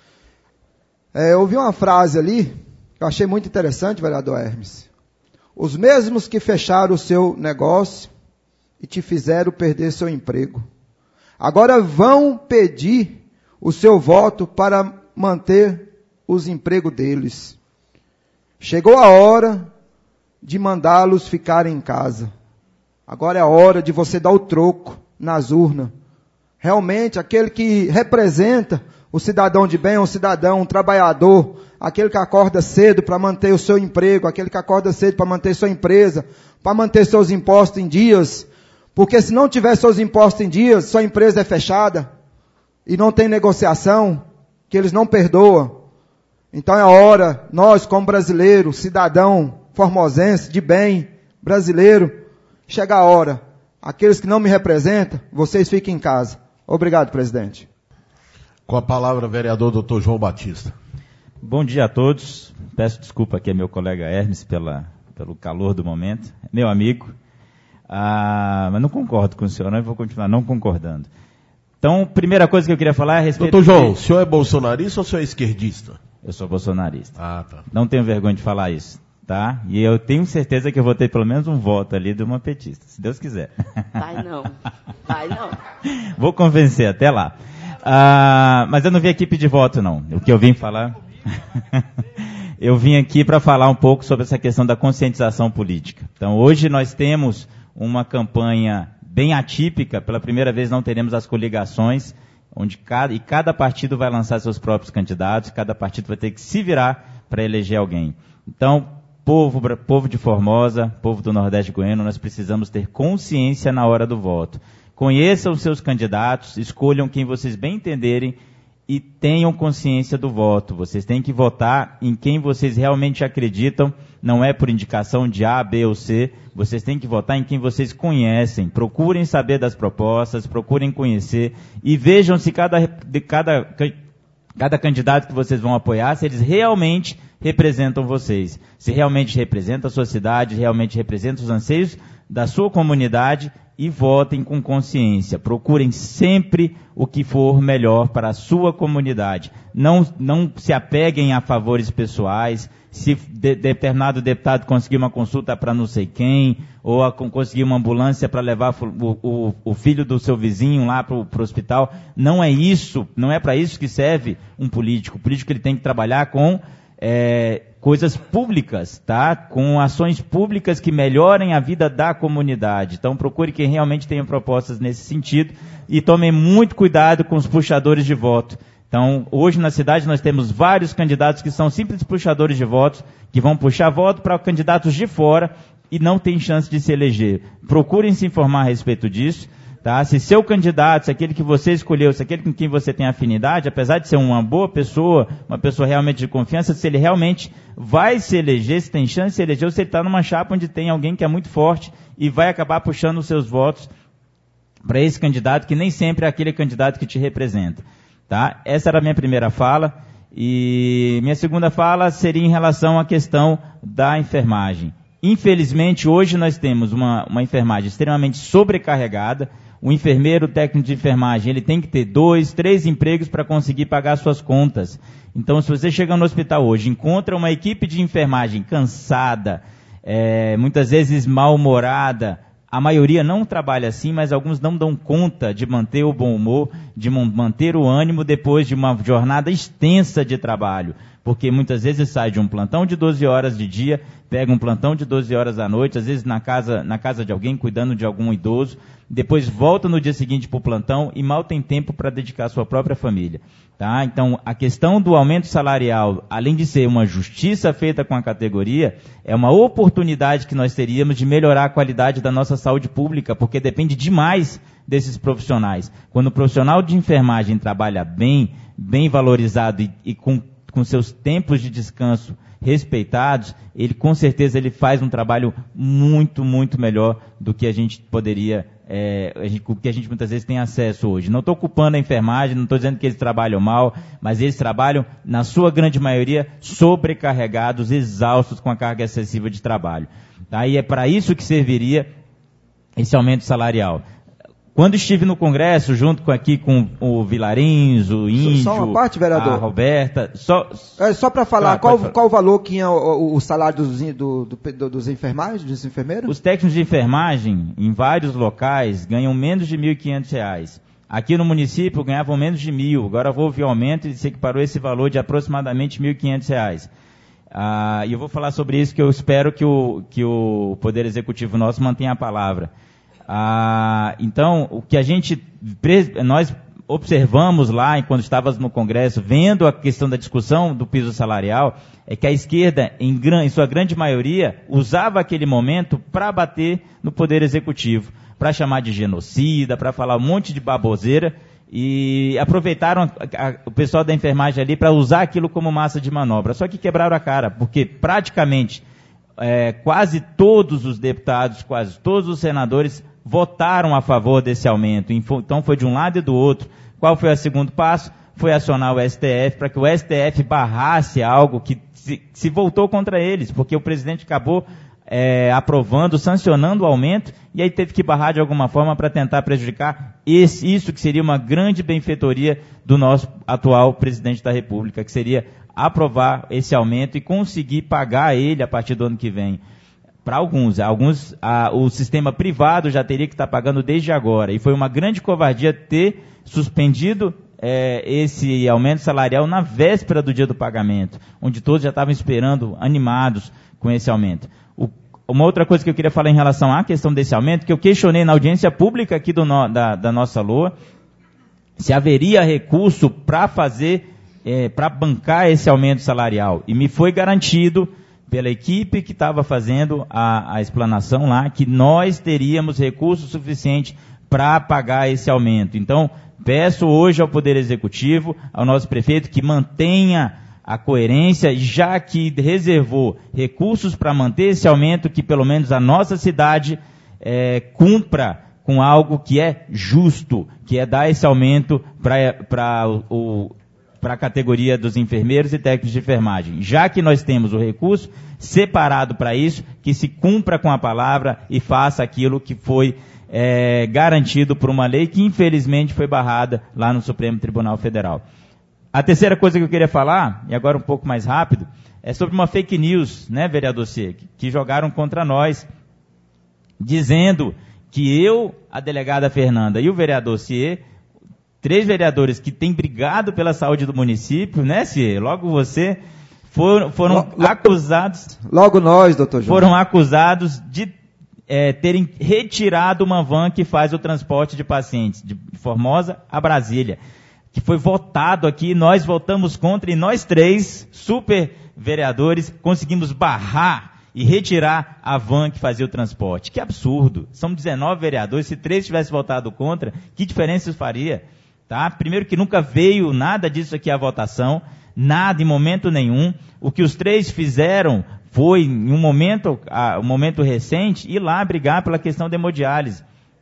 É, eu ouvi uma frase ali, que eu achei muito interessante, vereador Hermes. Os mesmos que fecharam o seu negócio e te fizeram perder seu emprego, agora vão pedir o seu voto para manter os empregos deles. Chegou a hora de mandá-los ficarem em casa. Agora é a hora de você dar o troco nas urnas. Realmente, aquele que representa o cidadão de bem, um cidadão, um trabalhador, aquele que acorda cedo para manter o seu emprego, aquele que acorda cedo para manter sua empresa, para manter seus impostos em dias, porque se não tiver seus impostos em dias, sua empresa é fechada e não tem negociação, que eles não perdoam. Então é a hora, nós como brasileiro, cidadão formosense, de bem, brasileiro, chega a hora. Aqueles que não me representam, vocês fiquem em casa. Obrigado, presidente. Com a palavra, vereador doutor João Batista. Bom dia a todos. Peço desculpa aqui ao meu colega Hermes pela, pelo calor do momento. Meu amigo. Ah, mas não concordo com o senhor, não, eu vou continuar não concordando. Então, primeira coisa que eu queria falar é a respeito... Doutor João, de... o senhor é bolsonarista ou o senhor é esquerdista? Eu sou bolsonarista. Ah, tá. Não tenho vergonha de falar isso, tá? E eu tenho certeza que eu vou ter pelo menos um voto ali de uma petista, se Deus quiser. Vai não. Vai não. Vou convencer, até lá. Ah, mas eu não vim aqui pedir voto, não. O que eu vim falar... eu vim aqui para falar um pouco sobre essa questão da conscientização política. Então, hoje nós temos uma campanha bem atípica. Pela primeira vez não teremos as coligações, onde cada, e cada partido vai lançar seus próprios candidatos, cada partido vai ter que se virar para eleger alguém. Então, povo, povo de Formosa, povo do Nordeste goiano, nós precisamos ter consciência na hora do voto. Conheçam seus candidatos, escolham quem vocês bem entenderem e tenham consciência do voto. Vocês têm que votar em quem vocês realmente acreditam, não é por indicação de A, B ou C. Vocês têm que votar em quem vocês conhecem. Procurem saber das propostas, procurem conhecer e vejam se cada, de cada, cada candidato que vocês vão apoiar, se eles realmente representam vocês. Se realmente representa a sua cidade, realmente representa os anseios da sua comunidade e votem com consciência. Procurem sempre o que for melhor para a sua comunidade. Não, não se apeguem a favores pessoais. Se de, determinado deputado conseguir uma consulta para não sei quem, ou a, conseguir uma ambulância para levar o, o, o filho do seu vizinho lá para o hospital, não é isso, não é para isso que serve um político. O político ele tem que trabalhar com é, coisas públicas, tá? Com ações públicas que melhorem a vida da comunidade. Então procure quem realmente tenha propostas nesse sentido e tomem muito cuidado com os puxadores de voto. Então, hoje na cidade nós temos vários candidatos que são simples puxadores de votos, que vão puxar voto para candidatos de fora e não tem chance de se eleger. Procurem se informar a respeito disso, tá? Se seu candidato, se aquele que você escolheu, se aquele com quem você tem afinidade, apesar de ser uma boa pessoa, uma pessoa realmente de confiança, se ele realmente vai se eleger, se tem chance de se eleger, ou se ele está numa chapa onde tem alguém que é muito forte e vai acabar puxando os seus votos para esse candidato, que nem sempre é aquele candidato que te representa. Tá? Essa era a minha primeira fala, e minha segunda fala seria em relação à questão da enfermagem. Infelizmente, hoje nós temos uma, uma enfermagem extremamente sobrecarregada. O enfermeiro, o técnico de enfermagem, ele tem que ter dois, três empregos para conseguir pagar suas contas. Então, se você chega no hospital hoje, encontra uma equipe de enfermagem cansada, é, muitas vezes mal-humorada. A maioria não trabalha assim, mas alguns não dão conta de manter o bom humor, de manter o ânimo depois de uma jornada extensa de trabalho. Porque muitas vezes sai de um plantão de doze horas de dia, pega um plantão de doze horas à noite, às vezes na casa, na casa de alguém, cuidando de algum idoso, depois volta no dia seguinte para o plantão e mal tem tempo para dedicar à sua própria família. Tá? Então, a questão do aumento salarial, além de ser uma justiça feita com a categoria, é uma oportunidade que nós teríamos de melhorar a qualidade da nossa saúde pública, porque depende demais desses profissionais. Quando o profissional de enfermagem trabalha bem, bem valorizado e, e com, com seus tempos de descanso respeitados, ele com certeza ele faz um trabalho muito, muito melhor do que a gente poderia, é, a gente, que a gente muitas vezes tem acesso hoje. Não estou culpando a enfermagem, não estou dizendo que eles trabalham mal, mas eles trabalham, na sua grande maioria, sobrecarregados, exaustos com a carga excessiva de trabalho. Tá? E é para isso que serviria esse aumento salarial. Quando estive no Congresso, junto com aqui com o Vilarins, o Índio, só uma parte, vereador. a Roberta... Só, é, só para falar, ah, qual, falar. qual o valor que tinha o, o salário dos, do, do, dos enfermeiros, dos enfermeiros? Os técnicos de enfermagem, em vários locais, ganham menos de mil e quinhentos reais. Aqui no município ganhavam menos de mil. Agora houve um aumento e se equiparou esse valor de aproximadamente mil e quinhentos reais. Ah, e eu vou falar sobre isso, que eu espero que o, que o Poder Executivo nosso mantenha a palavra. Ah, então, o que a gente, nós observamos lá, quando estávamos no Congresso, vendo a questão da discussão do piso salarial, é que a esquerda, em, em sua grande maioria, usava aquele momento para bater no Poder Executivo, para chamar de genocida, para falar um monte de baboseira, e aproveitaram a, a, o pessoal da enfermagem ali para usar aquilo como massa de manobra. Só que quebraram a cara, porque praticamente é, quase todos os deputados, quase todos os senadores votaram a favor desse aumento. Então foi de um lado e do outro. Qual foi o segundo passo? Foi acionar o S T F para que o S T F barrasse algo que se, se voltou contra eles, porque o presidente acabou é, aprovando, sancionando o aumento, e aí teve que barrar de alguma forma para tentar prejudicar esse, isso que seria uma grande benfeitoria do nosso atual presidente da República, que seria aprovar esse aumento e conseguir pagar ele a partir do ano que vem. Para alguns, alguns a, o sistema privado já teria que estar pagando desde agora. E foi uma grande covardia ter suspendido é, esse aumento salarial na véspera do dia do pagamento, onde todos já estavam esperando, animados com esse aumento. O, uma outra coisa que eu queria falar em relação à questão desse aumento, que eu questionei na audiência pública aqui do, da, da nossa L O A, se haveria recurso para fazer, é, para bancar esse aumento salarial. E me foi garantido pela equipe que estava fazendo a, a explanação lá, que nós teríamos recurso suficiente para pagar esse aumento. Então, peço hoje ao Poder Executivo, ao nosso prefeito, que mantenha a coerência, já que reservou recursos para manter esse aumento, que pelo menos a nossa cidade é, cumpra com algo que é justo, que é dar esse aumento para para a categoria dos enfermeiros e técnicos de enfermagem. Já que nós temos o recurso separado para isso, que se cumpra com a palavra e faça aquilo que foi é, garantido por uma lei que infelizmente foi barrada lá no Supremo Tribunal Federal. A terceira coisa que eu queria falar, e agora um pouco mais rápido, é sobre uma fake news, né, vereador C, que jogaram contra nós, dizendo que eu, a delegada Fernanda e o vereador C, três vereadores que têm brigado pela saúde do município, né, C, logo você, foram, foram logo, acusados... Logo nós, doutor João. Foram acusados de é, terem retirado uma van que faz o transporte de pacientes de Formosa a Brasília, que foi votado aqui, nós votamos contra e nós três, super vereadores, conseguimos barrar e retirar a van que fazia o transporte. Que absurdo! São dezenove vereadores, se três tivessem votado contra, que diferença isso faria? Tá? Primeiro que nunca veio nada disso aqui à votação, nada em momento nenhum. O que os três fizeram foi, em um momento, um momento recente, ir lá brigar pela questão da hemodiálise.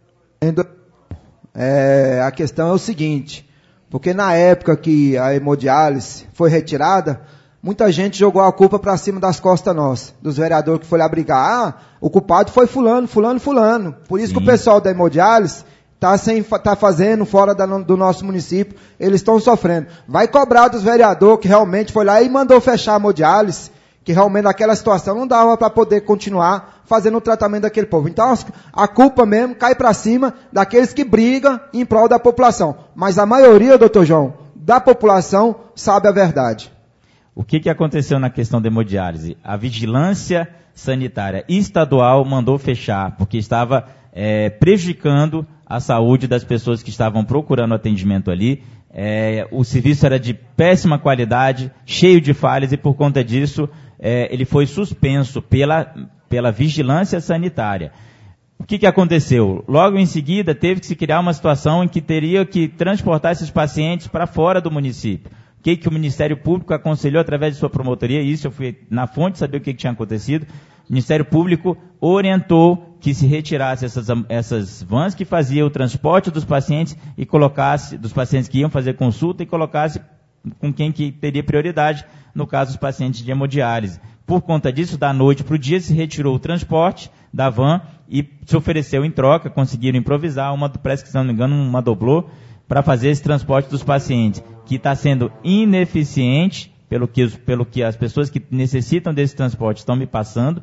É, a questão é o seguinte, porque na época que a hemodiálise foi retirada, muita gente jogou a culpa para cima das costas nossas, dos vereadores que foi lá brigar. Ah, o culpado foi fulano, fulano, fulano. Por isso Sim. que o pessoal da hemodiálise está tá fazendo fora da, do nosso município, eles estão sofrendo. Vai cobrar dos vereadores que realmente foi lá e mandou fechar a hemodiálise, que realmente naquela situação não dava para poder continuar fazendo o tratamento daquele povo. Então a culpa mesmo cai para cima daqueles que brigam em prol da população. Mas a maioria, doutor João, da população sabe a verdade. O que, que aconteceu na questão da hemodiálise? A vigilância sanitária estadual mandou fechar, porque estava é, prejudicando a saúde das pessoas que estavam procurando atendimento ali. É, o serviço era de péssima qualidade, cheio de falhas, e por conta disso é, ele foi suspenso pela, pela vigilância sanitária. O que, que aconteceu? Logo em seguida teve que se criar uma situação em que teria que transportar esses pacientes para fora do município. O que, que o Ministério Público aconselhou através de sua promotoria? Isso eu fui na fonte saber o que, que tinha acontecido. O Ministério Público orientou que se retirasse essas, essas vans que faziam o transporte dos pacientes e colocasse, dos pacientes que iam fazer consulta, e colocasse com quem que teria prioridade, no caso os pacientes de hemodiálise. Por conta disso, da noite para o dia se retirou o transporte da van e se ofereceu em troca, conseguiram improvisar, uma, parece que se não me engano, uma doblô, para fazer esse transporte dos pacientes, que está sendo ineficiente, pelo que, pelo que as pessoas que necessitam desse transporte estão me passando,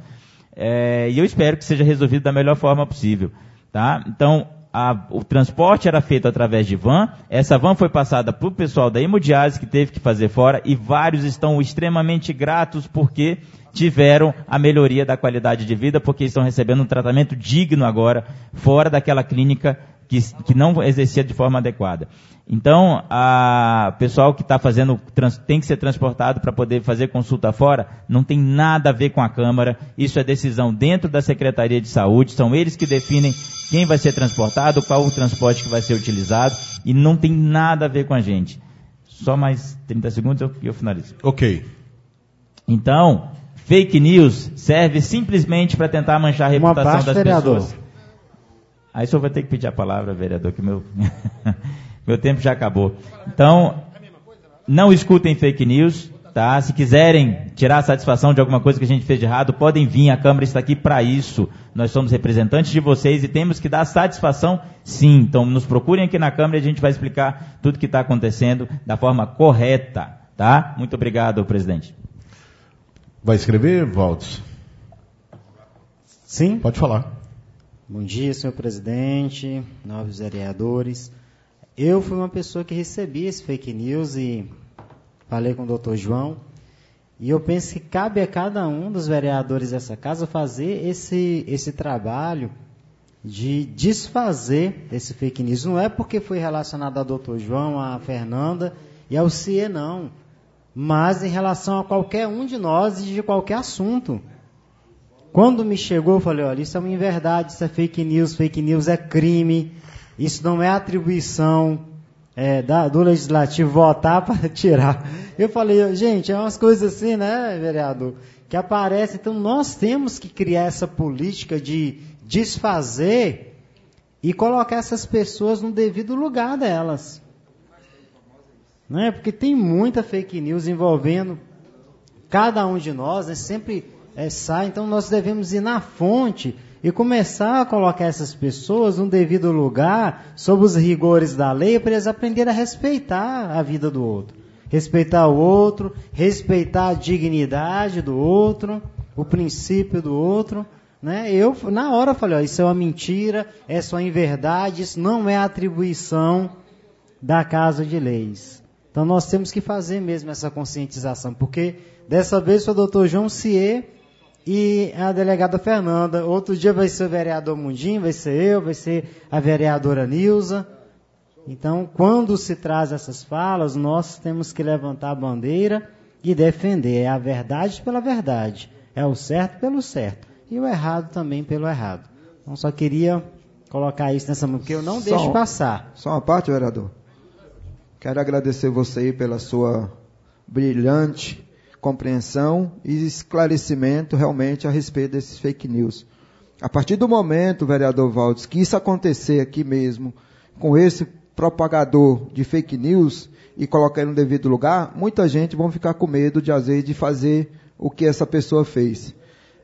é, e eu espero que seja resolvido da melhor forma possível. Tá? Então, a, o transporte era feito através de van, essa van foi passada para o pessoal da hemodiálise, que teve que fazer fora, e vários estão extremamente gratos porque tiveram a melhoria da qualidade de vida, porque estão recebendo um tratamento digno agora, fora daquela clínica que, que não exercia de forma adequada. Então, o pessoal que está fazendo, trans, tem que ser transportado para poder fazer consulta fora, não tem nada a ver com a Câmara, isso é decisão dentro da Secretaria de Saúde, são eles que definem quem vai ser transportado, qual o transporte que vai ser utilizado, e não tem nada a ver com a gente. Só mais trinta segundos e eu, eu finalizo. Ok. Então, fake news serve simplesmente para tentar manchar a reputação das vereador. pessoas. Aí só vai ter que pedir a palavra, vereador, que meu, meu tempo já acabou. Então, não escutem fake news, tá? Se quiserem tirar a satisfação de alguma coisa que a gente fez de errado, podem vir, a Câmara está aqui para isso. Nós somos representantes de vocês e temos que dar satisfação, sim. Então, nos procurem aqui na Câmara e a gente vai explicar tudo o que está acontecendo da forma correta, tá? Muito obrigado, presidente. Vai escrever, Valdes? Sim. Pode falar. Bom dia, senhor presidente, novos vereadores. Eu fui uma pessoa que recebi esse fake news e falei com o doutor João. E eu penso que cabe a cada um dos vereadores dessa casa fazer esse, esse trabalho de desfazer esse fake news. Não é porque foi relacionado ao doutor João, à Fernanda e ao C I E, não. Mas em relação a qualquer um de nós e de qualquer assunto. Quando me chegou, eu falei, olha, isso é uma inverdade, isso é fake news, fake news é crime, isso não é atribuição é, da, do Legislativo votar para tirar. Eu falei, gente, é umas coisas assim, né, vereador, que aparecem. Então, nós temos que criar essa política de desfazer e colocar essas pessoas no devido lugar delas. né? Porque tem muita fake news envolvendo cada um de nós, né? Sempre é, sai, então nós devemos ir na fonte e começar a colocar essas pessoas no devido lugar, sob os rigores da lei, para eles aprenderem a respeitar a vida do outro. Respeitar o outro, respeitar a dignidade do outro, o princípio do outro. Né? Eu, na hora, falei, ó, isso é uma mentira, essa é uma inverdade, isso não é atribuição da Casa de Leis. Então nós temos que fazer mesmo essa conscientização, porque dessa vez foi o doutor João Cier e a delegada Fernanda. Outro dia vai ser o vereador Mundim, vai ser eu, vai ser a vereadora Nilza. Então, quando se traz essas falas, nós temos que levantar a bandeira e defender. É a verdade pela verdade, é o certo pelo certo e o errado também pelo errado. Então, só queria colocar isso nessa mão, porque eu não só, deixo passar. Só uma parte, vereador. Quero agradecer você aí pela sua brilhante compreensão e esclarecimento realmente a respeito desses fake news. A partir do momento, vereador Valdes, que isso acontecer aqui mesmo, com esse propagador de fake news e colocar ele no devido lugar, muita gente vai ficar com medo de, às vezes, de fazer o que essa pessoa fez.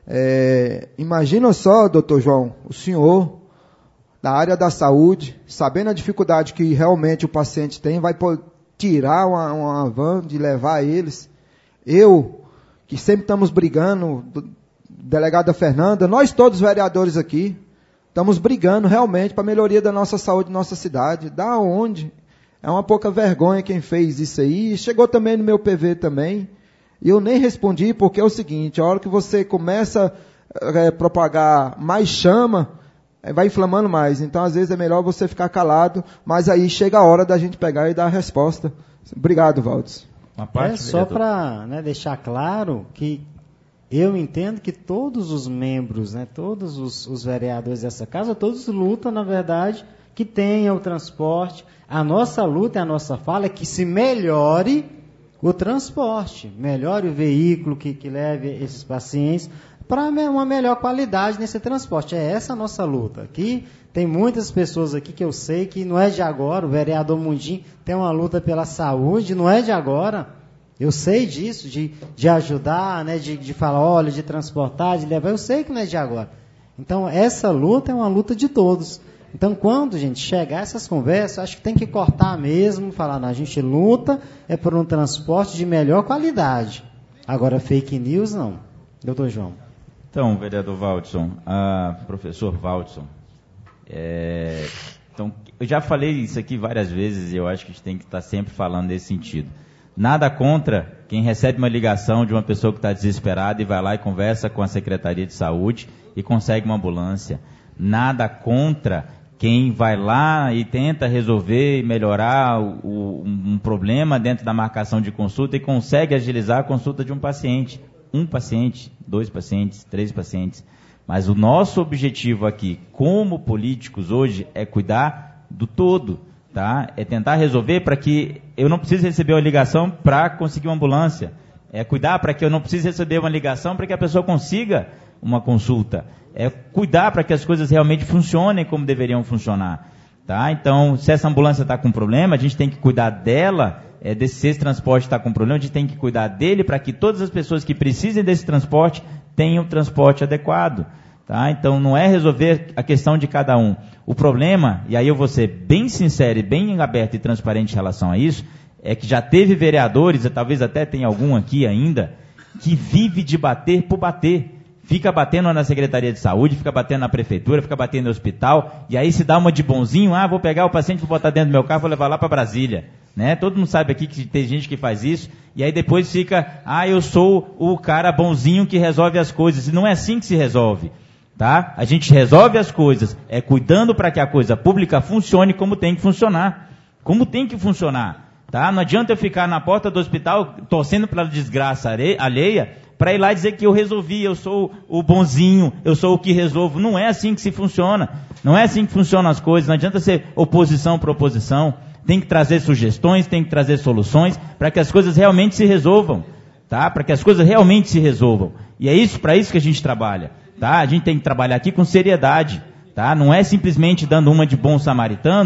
É, imagina só, doutor João, o senhor, da área da saúde, sabendo a dificuldade que realmente o paciente tem, vai tirar uma, uma van de levar eles. Eu, que sempre estamos brigando, delegada Fernanda, nós todos vereadores aqui, estamos brigando realmente para a melhoria da nossa saúde, nossa cidade. Da onde? É uma pouca vergonha quem fez isso aí. Chegou também no meu P V também. E eu nem respondi, porque é o seguinte, a hora que você começa a é, propagar mais chama, é, vai inflamando mais. Então, às vezes, é melhor você ficar calado, mas aí chega a hora da gente pegar e dar a resposta. Obrigado, Valdes. Uma parte, é só para, né, deixar claro que eu entendo que todos os membros, né, todos os, os vereadores dessa casa, todos lutam, na verdade, que tenha o transporte. A nossa luta e a nossa fala é que se melhore o transporte, melhore o veículo que, que leve esses pacientes para uma melhor qualidade nesse transporte. É essa a nossa luta. Aqui tem muitas pessoas aqui que eu sei que não é de agora, o vereador Mundim tem uma luta pela saúde, não é de agora. Eu sei disso, de, de ajudar, né, de, de falar, olha, de transportar, de levar, eu sei que não é de agora. Então, essa luta é uma luta de todos. Então, quando, gente, chegar essas conversas, acho que tem que cortar mesmo, falar, não, a gente luta é por um transporte de melhor qualidade. Agora, fake news, não. Doutor João. Então, vereador Valdson, ah, professor Valdson, é, então, eu já falei isso aqui várias vezes e eu acho que a gente tem que estar sempre falando nesse sentido. Nada contra quem recebe uma ligação de uma pessoa que está desesperada e vai lá e conversa com a Secretaria de Saúde e consegue uma ambulância. Nada contra quem vai lá e tenta resolver e melhorar o, o, um problema dentro da marcação de consulta e consegue agilizar a consulta de um paciente. Um paciente, dois pacientes, três pacientes. Mas o nosso objetivo aqui, como políticos hoje, é cuidar do todo. Tá? É tentar resolver para que eu não precise receber uma ligação para conseguir uma ambulância. É cuidar para que eu não precise receber uma ligação para que a pessoa consiga uma consulta. É cuidar para que as coisas realmente funcionem como deveriam funcionar. Tá? Então, se essa ambulância está com problema, a gente tem que cuidar dela, é, desse, se esse transporte está com problema, a gente tem que cuidar dele para que todas as pessoas que precisem desse transporte tenham o transporte adequado. Tá? Então, não é resolver a questão de cada um. O problema, e aí eu vou ser bem sincero e bem aberto e transparente em relação a isso, é que já teve vereadores, e talvez até tenha algum aqui ainda, que vive de bater por bater. Fica batendo na Secretaria de Saúde, fica batendo na Prefeitura, fica batendo no hospital, e aí se dá uma de bonzinho, ah, vou pegar o paciente, vou botar dentro do meu carro, vou levar lá para Brasília. Né? Todo mundo sabe aqui que tem gente que faz isso, e aí depois fica, ah, eu sou o cara bonzinho que resolve as coisas. E não é assim que se resolve. Tá? A gente resolve as coisas, é cuidando para que a coisa pública funcione como tem que funcionar. Como tem que funcionar. Tá? Não adianta eu ficar na porta do hospital torcendo pela desgraça alheia para ir lá dizer que eu resolvi, eu sou o bonzinho, eu sou o que resolvo. Não é assim que se funciona. Não é assim que funcionam as coisas. Não adianta ser oposição para oposição. Tem que trazer sugestões, tem que trazer soluções para que as coisas realmente se resolvam. Tá? Para que as coisas realmente se resolvam. E é isso, para isso que a gente trabalha. Tá? A gente tem que trabalhar aqui com seriedade. Tá? Não é simplesmente dando uma de bom samaritano,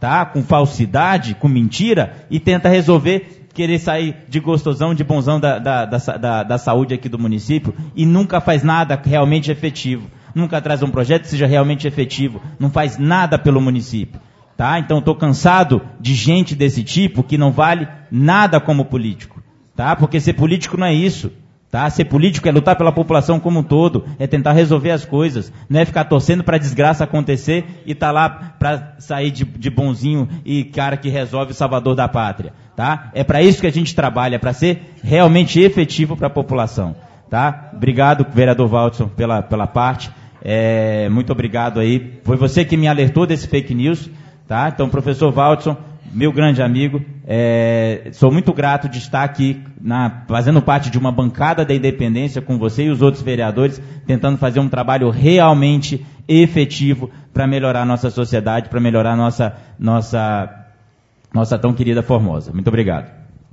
tá? Com falsidade, com mentira, e tenta resolver, querer sair de gostosão, de bonzão da, da, da, da, da saúde aqui do município, e nunca faz nada realmente efetivo. Nunca traz um projeto que seja realmente efetivo. Não faz nada pelo município. Tá? Então estou cansado de gente desse tipo que não vale nada como político. Tá? Porque ser político não é isso. Tá? Ser político é lutar pela população como um todo, é tentar resolver as coisas, não é ficar torcendo para a desgraça acontecer e estar tá lá para sair de, de bonzinho e cara que resolve, salvador da pátria. Tá? É para isso que a gente trabalha, para ser realmente efetivo para a população. Tá? Obrigado, vereador Valdson, pela, pela parte. É, muito obrigado aí. Foi você que me alertou desse fake news. Tá? Então, professor Valdson, meu grande amigo, é, sou muito grato de estar aqui na, fazendo parte de uma bancada da independência com você e os outros vereadores, tentando fazer um trabalho realmente efetivo para melhorar a nossa sociedade, para melhorar a nossa, nossa, nossa tão querida Formosa. Muito obrigado.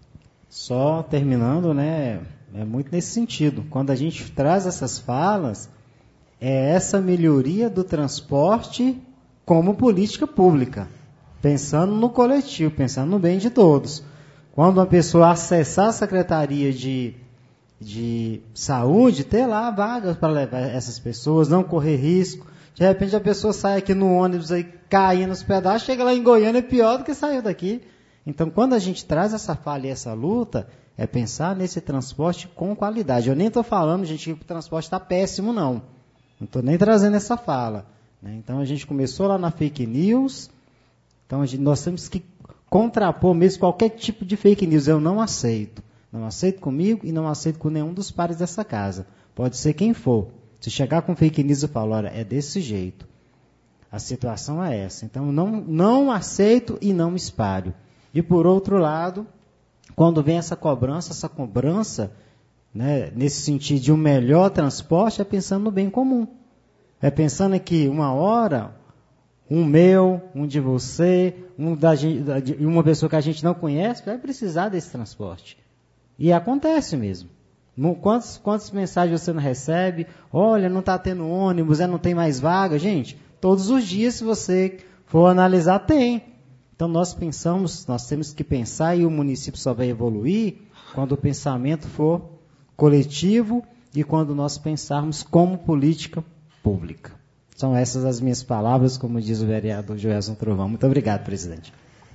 Só terminando, né, é muito nesse sentido. Quando a gente traz essas falas, é essa melhoria do transporte como política pública, pensando no coletivo, pensando no bem de todos. Quando uma pessoa acessar a Secretaria de, de Saúde, ter lá vagas para levar essas pessoas, não correr risco. De repente a pessoa sai aqui no ônibus, aí, caindo nos pedaços, chega lá em Goiânia, é pior do que saiu daqui. Então, quando a gente traz essa falha e essa luta, é pensar nesse transporte com qualidade. Eu nem estou falando, gente, que o transporte está péssimo, não. Não estou nem trazendo essa fala. Né? Então, a gente começou lá na fake news. Então, a gente, nós temos que contrapor mesmo qualquer tipo de fake news. Eu não aceito. Não aceito comigo e não aceito com nenhum dos pares dessa casa. Pode ser quem for. Se chegar com fake news, eu falo, olha, é desse jeito. A situação é essa. Então, não, não aceito e não espalho. E, por outro lado, quando vem essa cobrança, essa cobrança, né, nesse sentido de um melhor transporte, é pensando no bem comum. É pensando que uma hora, um meu, um de você, um da gente, de uma pessoa que a gente não conhece, vai precisar desse transporte. E acontece mesmo. Quantas, quantas mensagens você não recebe? Olha, não está tendo ônibus, não tem mais vaga. Gente, todos os dias, se você for analisar, tem. Então, nós pensamos, nós temos que pensar, e o município só vai evoluir quando o pensamento for coletivo e quando nós pensarmos como política pública. São essas as minhas palavras, como diz o vereador Joelson Trovão. Muito obrigado, presidente.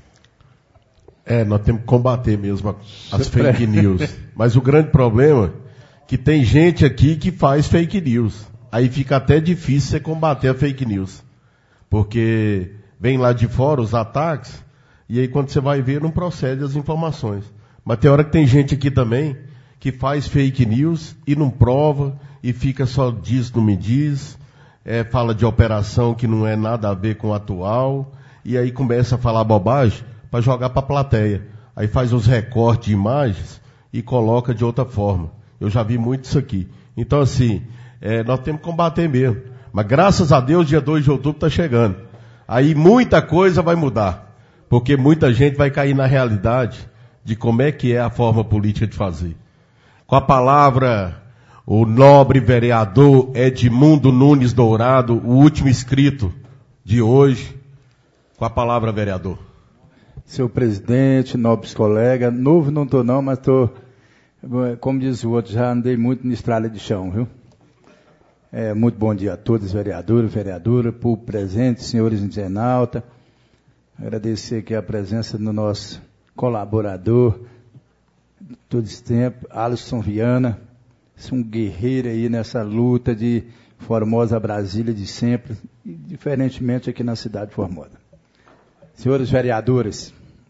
É, nós temos que combater mesmo as fake news. Mas o grande problema é que tem gente aqui que faz fake news. Aí fica até difícil você combater a fake news. Porque vem lá de fora os ataques, e aí quando você vai ver, não procede as informações. Mas tem hora que tem gente aqui também que faz fake news e não prova, e fica só diz, não me diz, é, fala de operação que não é nada a ver com o atual, e aí começa a falar bobagem para jogar para a plateia. Aí faz os recortes de imagens e coloca de outra forma. Eu já vi muito isso aqui. Então, assim, é, nós temos que combater mesmo. Mas graças a Deus, dia dois de outubro está chegando. Aí muita coisa vai mudar. Porque muita gente vai cair na realidade de como é que é a forma política de fazer. Com a palavra, o nobre vereador Edmundo Nunes Dourado, o último inscrito de hoje. Com a palavra, vereador. Senhor presidente, nobres colegas, novo não estou não, mas estou, como diz o outro, já andei muito na estrada de chão, viu? É, muito bom dia a todos, vereadores, vereadora, público presente, senhores internautas. Agradecer aqui a presença do nosso colaborador, todo esse tempo, Alisson Viana, um guerreiro aí nessa luta de Formosa Brasília de sempre, e diferentemente aqui na cidade de Formosa. Senhores vereadores,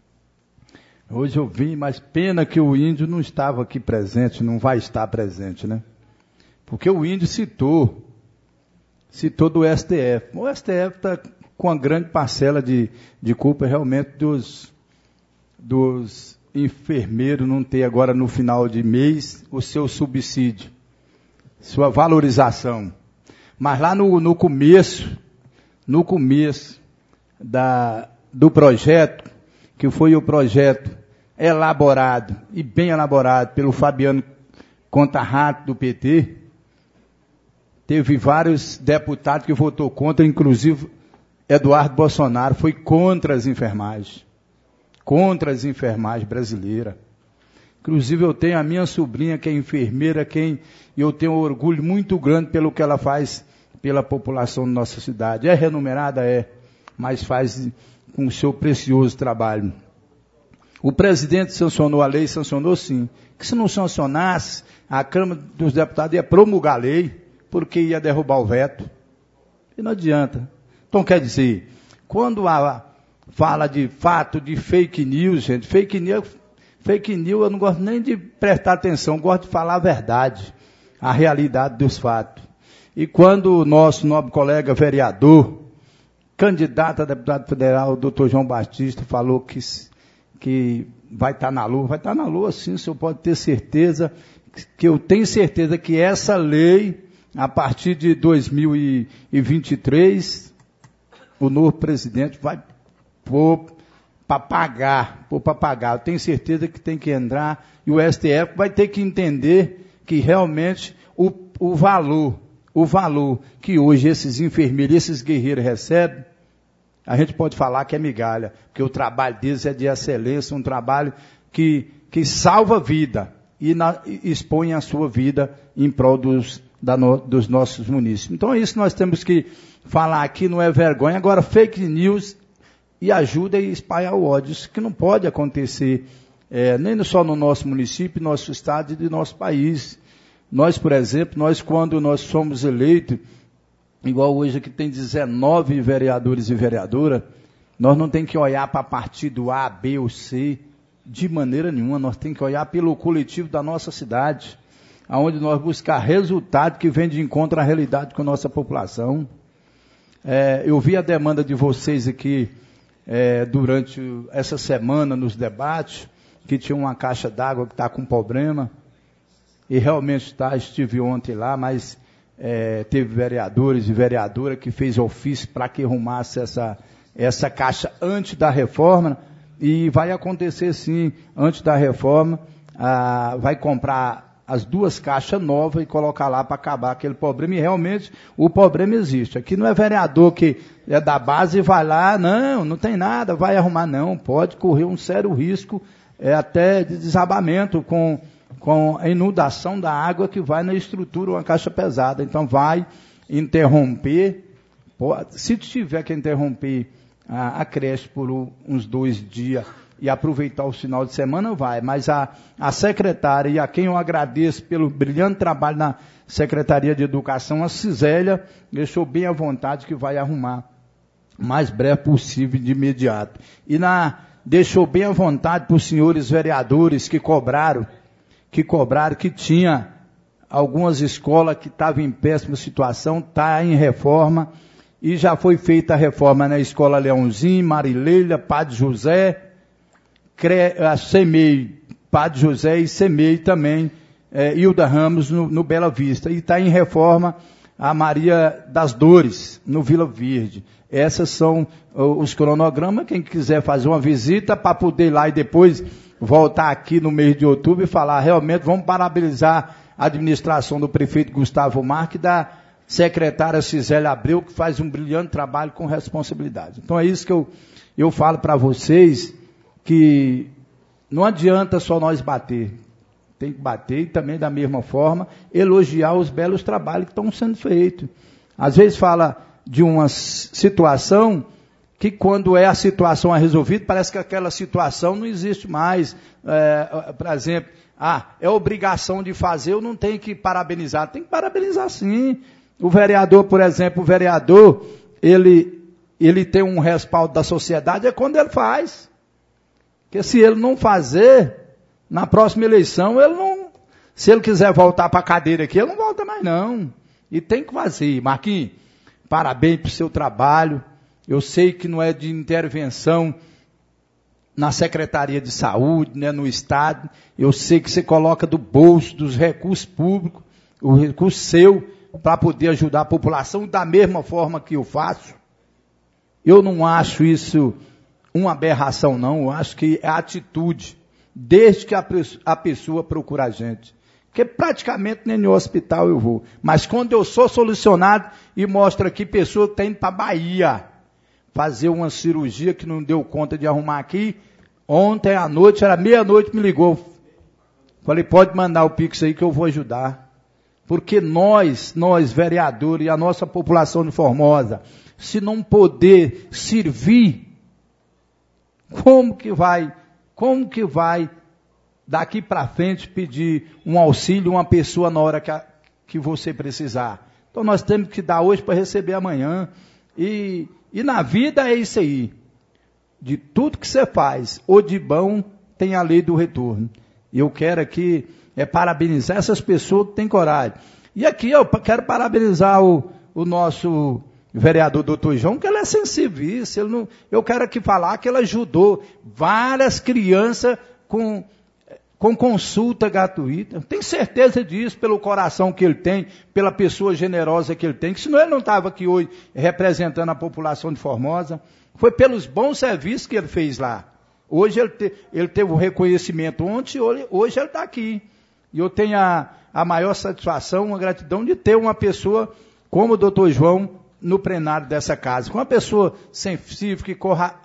hoje eu vim, mas pena que o índio não estava aqui presente, não vai estar presente, né? Porque o índio citou, citou do S T F. O S T F está com uma grande parcela de, de culpa realmente dos, dos enfermeiros não ter agora no final de mês o seu subsídio, sua valorização. Mas lá no, no começo, no começo da, do projeto, que foi o projeto elaborado e bem elaborado pelo Fabiano Contarrato do P T, teve vários deputados que votou contra, inclusive Eduardo Bolsonaro foi contra as enfermagens, contra as enfermagens brasileiras. Inclusive eu tenho a minha sobrinha que é enfermeira, quem eu tenho um orgulho muito grande pelo que ela faz pela população da nossa cidade. É remunerada? É, mas faz com o seu precioso trabalho. O presidente sancionou a lei, sancionou sim. Que se não sancionasse, a Câmara dos Deputados ia promulgar a lei, porque ia derrubar o veto. E não adianta. Então quer dizer, quando a, fala de fato, de fake news, gente, fake news, fake news eu não gosto nem de prestar atenção, gosto de falar a verdade, a realidade dos fatos. E quando o nosso nobre colega vereador, candidato a deputado federal, o doutor João Batista, falou que, que vai estar na lua, vai estar na lua sim, o senhor pode ter certeza, que eu tenho certeza que essa lei, a partir de dois mil e vinte e três, o novo presidente vai pôr para pagar, pôr para pagar. Eu tenho certeza que tem que entrar, e o S T F vai ter que entender que realmente o, o valor, o valor que hoje esses enfermeiros, esses guerreiros recebem, a gente pode falar que é migalha, porque o trabalho deles é de excelência, um trabalho que, que salva vida e, na, e expõe a sua vida em prol dos, da no, dos nossos munícipes. Então é isso que nós temos que falar aqui, não é vergonha. Agora, fake news e ajuda a espalhar o ódio, isso que não pode acontecer, é, nem só no nosso município, nosso estado e do nosso país. Nós, por exemplo, nós quando nós somos eleitos, igual hoje aqui tem dezenove vereadores e vereadoras, nós não temos que olhar para partido A, B ou C, de maneira nenhuma, nós temos que olhar pelo coletivo da nossa cidade, onde nós buscar resultado que vem de encontro à realidade com a nossa população. É, eu vi a demanda de vocês aqui é, durante essa semana nos debates, que tinha uma caixa d'água que está com problema, e realmente está, estive ontem lá, mas é, teve vereadores e vereadora que fez ofício para que arrumasse essa, essa caixa antes da reforma, e vai acontecer sim, antes da reforma, ah, vai comprar as duas caixas novas e colocar lá para acabar aquele problema, e realmente o problema existe. Aqui não é vereador que é da base e vai lá, não, não tem nada, vai arrumar, não, pode correr um sério risco é, até de desabamento com, com a inundação da água que vai na estrutura, uma caixa pesada. Então vai interromper, pode, se tiver que interromper a, a creche por uns dois dias, e aproveitar o final de semana, vai. Mas a, a secretária, e a quem eu agradeço pelo brilhante trabalho na Secretaria de Educação, a Cisélia, deixou bem à vontade que vai arrumar o mais breve possível, de imediato. E na, deixou bem à vontade para os senhores vereadores que cobraram, que cobraram, que tinha algumas escolas que estavam em péssima situação, está em reforma, e já foi feita a reforma na Escola Leãozinho, Marileila, Padre José, a SEMEI, Padre José e SEMEI também, é, Hilda Ramos no, no Bela Vista. E está em reforma a Maria das Dores, no Vila Verde. Essas são uh, os cronogramas. Quem quiser fazer uma visita para poder ir lá e depois voltar aqui no mês de outubro e falar, realmente vamos parabenizar a administração do prefeito Gustavo Marques e da secretária Cisélia Abreu, que faz um brilhante trabalho com responsabilidade. Então é isso que eu, eu falo para vocês, que não adianta só nós bater, tem que bater e também da mesma forma elogiar os belos trabalhos que estão sendo feitos. Às vezes fala de uma situação que quando é a situação é resolvida, parece que aquela situação não existe mais. É, por exemplo, ah, é obrigação de fazer, eu não tenho que parabenizar, tem que parabenizar sim. O vereador, por exemplo, o vereador, ele, ele tem um respaldo da sociedade, é quando ele faz. Porque se ele não fazer, na próxima eleição, ele não, se ele quiser voltar para a cadeira aqui, ele não volta mais não. E tem que fazer. Marquinhos, parabéns pelo seu trabalho. Eu sei que não é de intervenção na Secretaria de Saúde, né, no Estado. Eu sei que você coloca do bolso, dos recursos públicos, o recurso seu, para poder ajudar a população da mesma forma que eu faço. Eu não acho isso uma aberração, não. Eu acho que é atitude, desde que a, a pessoa procura a gente. Porque praticamente nem no hospital eu vou. Mas quando eu sou solucionado e mostro aqui pessoa que está indo para a Bahia, fazer uma cirurgia que não deu conta de arrumar aqui. Ontem à noite, era meia-noite, me ligou. Falei, pode mandar o Pix aí que eu vou ajudar. Porque nós, nós vereadores e a nossa população de Formosa, se não poder servir, como que vai, como que vai daqui para frente pedir um auxílio a uma pessoa na hora que, a, que você precisar? Então nós temos que dar hoje para receber amanhã. E, e na vida é isso aí. De tudo que você faz, ou de bom, tem a lei do retorno. E eu quero aqui é, parabenizar essas pessoas que têm coragem. E aqui eu quero parabenizar o, o nosso vereador doutor João, que ele é sensível isso. Ele não, eu quero aqui falar que ele ajudou várias crianças com, com consulta gratuita. Tenho certeza disso, pelo coração que ele tem, pela pessoa generosa que ele tem, que senão ele não estava aqui hoje representando a população de Formosa. Foi pelos bons serviços que ele fez lá. Hoje ele, te, ele teve o reconhecimento ontem, hoje, hoje ele está aqui. E eu tenho a, a maior satisfação, uma gratidão de ter uma pessoa como o doutor João no plenário dessa casa. Uma pessoa sensível, que corra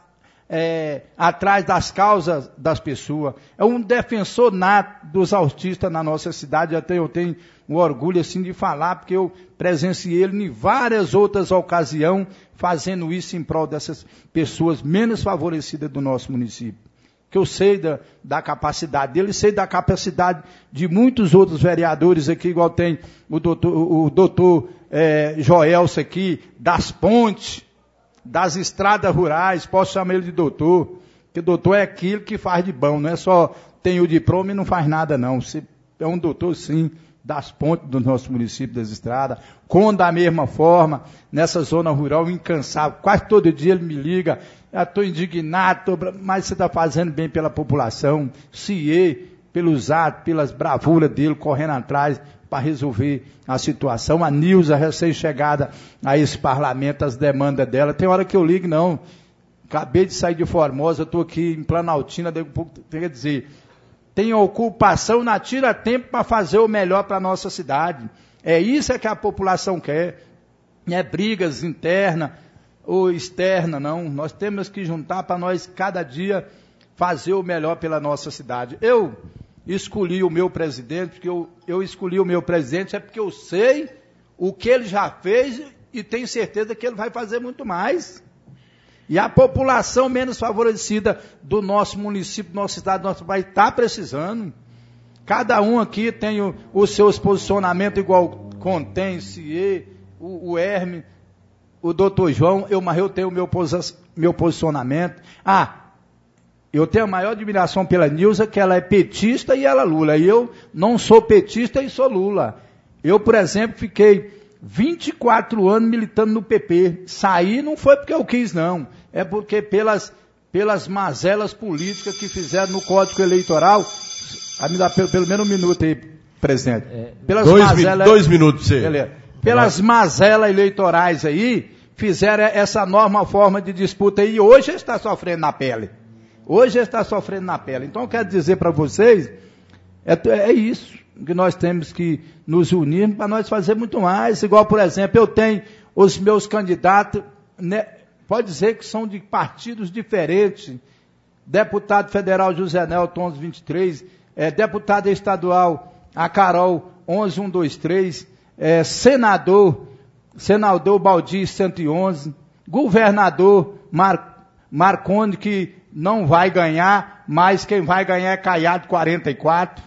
é, atrás das causas das pessoas. É um defensor nato dos autistas na nossa cidade. Até eu tenho um orgulho assim de falar, porque eu presenciei ele em várias outras ocasiões, fazendo isso em prol dessas pessoas menos favorecidas do nosso município. Que eu sei da, da capacidade dele, sei da capacidade de muitos outros vereadores aqui, igual tem o doutor, o doutor é, Joelso aqui, das pontes, das estradas rurais, posso chamar ele de doutor, porque doutor é aquilo que faz de bom, não é só tem o diploma e não faz nada não, você é um doutor sim, das pontes do nosso município, das estradas, com da mesma forma, nessa zona rural, incansável, quase todo dia ele me liga, eu estou indignado, tô, mas você está fazendo bem pela população, C I E, pelos atos, pelas bravuras dele, correndo atrás para resolver a situação. A Nilza, recém-chegada a esse parlamento, as demandas dela, tem hora que eu ligo, não, acabei de sair de Formosa, estou aqui em Planaltina, daqui a pouco, quer dizer, tem ocupação, não tira tempo para fazer o melhor para a nossa cidade. É isso é que a população quer. Não é brigas internas ou externas, não. Nós temos que juntar para nós, cada dia, fazer o melhor pela nossa cidade. Eu escolhi o meu presidente, porque eu, eu escolhi o meu presidente, é porque eu sei o que ele já fez e tenho certeza que ele vai fazer muito mais. E a população menos favorecida do nosso município, do nosso estado, do nosso país, está precisando. Cada um aqui tem o, os seus posicionamentos, igual contém, C I E, o, o Herme, o doutor João, eu, mas eu tenho o meu, meu posicionamento. Ah, eu tenho a maior admiração pela Nilza, que ela é petista e ela Lula. E eu não sou petista e sou Lula. Eu, por exemplo, fiquei vinte e quatro anos militando no P P. Saí não foi porque eu quis, não. É porque pelas, pelas mazelas políticas que fizeram no Código Eleitoral. Ah, me dá pelo, pelo menos um minuto aí, presidente. Pelas dois, mazelas, dois minutos, você. Beleza. Pelas mazelas eleitorais aí, fizeram essa nova forma de disputa aí. E hoje está sofrendo na pele. Hoje está sofrendo na pele. Então eu quero dizer para vocês, é, é isso. Que nós temos que nos unir para nós fazer muito mais. Igual, por exemplo, eu tenho os meus candidatos, né, pode dizer que são de partidos diferentes. Deputado federal José Nelton, onze vinte e três, é, deputada estadual a Carol, onze cento e vinte e três, é, senador, senador Baldi, cento e onze, governador Mar, Marconi, que não vai ganhar, mas quem vai ganhar é Caiado, quarenta e quatro.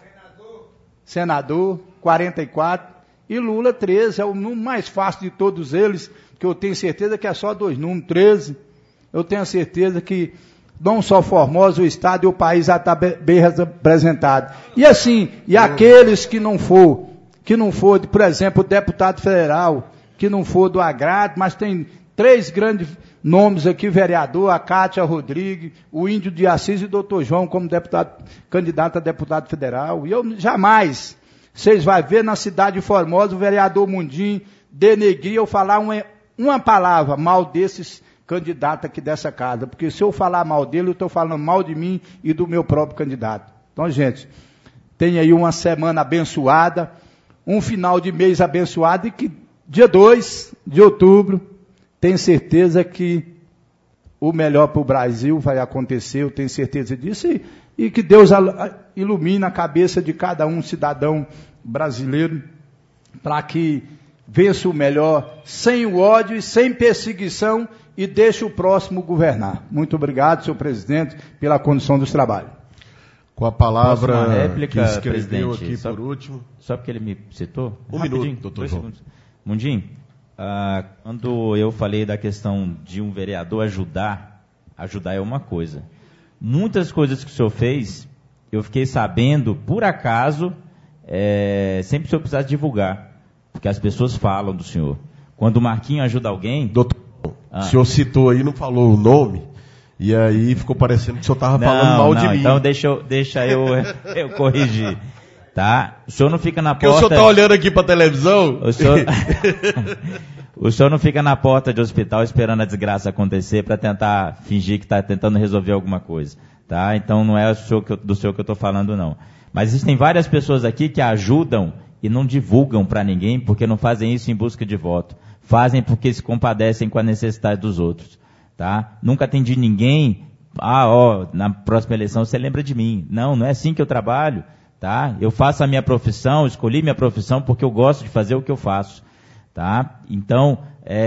Senador, quarenta e quatro, e Lula, treze, é o número mais fácil de todos eles, que eu tenho certeza que é só dois números, treze. Eu tenho certeza que não só Formosa, o Estado e o país já está bem representado. E assim, e aqueles que não for, que não for, por exemplo, o deputado federal, que não for do agrado, mas tem três grandes nomes aqui, vereador, a Cátia Rodrigues, o Índio de Assis e o doutor João como deputado, candidato a deputado federal. E eu jamais, vocês vão ver na cidade de Formosa, o vereador Mundim denegrir eu falar uma, uma palavra mal desses candidatos aqui dessa casa. Porque se eu falar mal dele, eu estou falando mal de mim e do meu próprio candidato. Então, gente, tem aí uma semana abençoada, um final de mês abençoado e que dia dois de outubro, tenho certeza que o melhor para o Brasil vai acontecer, eu tenho certeza disso, e, e que Deus ilumine a cabeça de cada um cidadão brasileiro para que vença o melhor, sem o ódio e sem perseguição, e deixe o próximo governar. Muito obrigado, senhor presidente, pela condução dos trabalhos. Com a palavra uma réplica, que escreveu presidente, aqui só, por último. Só porque ele me citou? Um Rapidinho, minuto, doutor dois João. segundos. Mundinho, ah, quando eu falei da questão de um vereador ajudar, ajudar é uma coisa. Muitas coisas que o senhor fez, eu fiquei sabendo, por acaso, é, sempre que o senhor precisasse divulgar, porque as pessoas falam do senhor. Quando o Marquinho ajuda alguém... Doutor, ah, o senhor citou aí, não falou o nome, e aí ficou parecendo que o senhor estava falando mal não, de mim. Então deixa eu, deixa eu, eu corrigir. Tá? O senhor não fica na Porque porta... Porque o senhor está olhando aqui para a televisão? O senhor... o senhor não fica na porta de hospital esperando a desgraça acontecer para tentar fingir que está tentando resolver alguma coisa. Tá? Então não é o senhor que eu, do senhor que eu estou falando, não. Mas existem várias pessoas aqui que ajudam e não divulgam para ninguém, porque não fazem isso em busca de voto. Fazem porque se compadecem com a necessidade dos outros. Tá? Nunca atendi ninguém, ah, ó, na próxima eleição você lembra de mim. Não, não é assim que eu trabalho. Tá? Eu faço a minha profissão, escolhi minha profissão porque eu gosto de fazer o que eu faço. Tá? Então,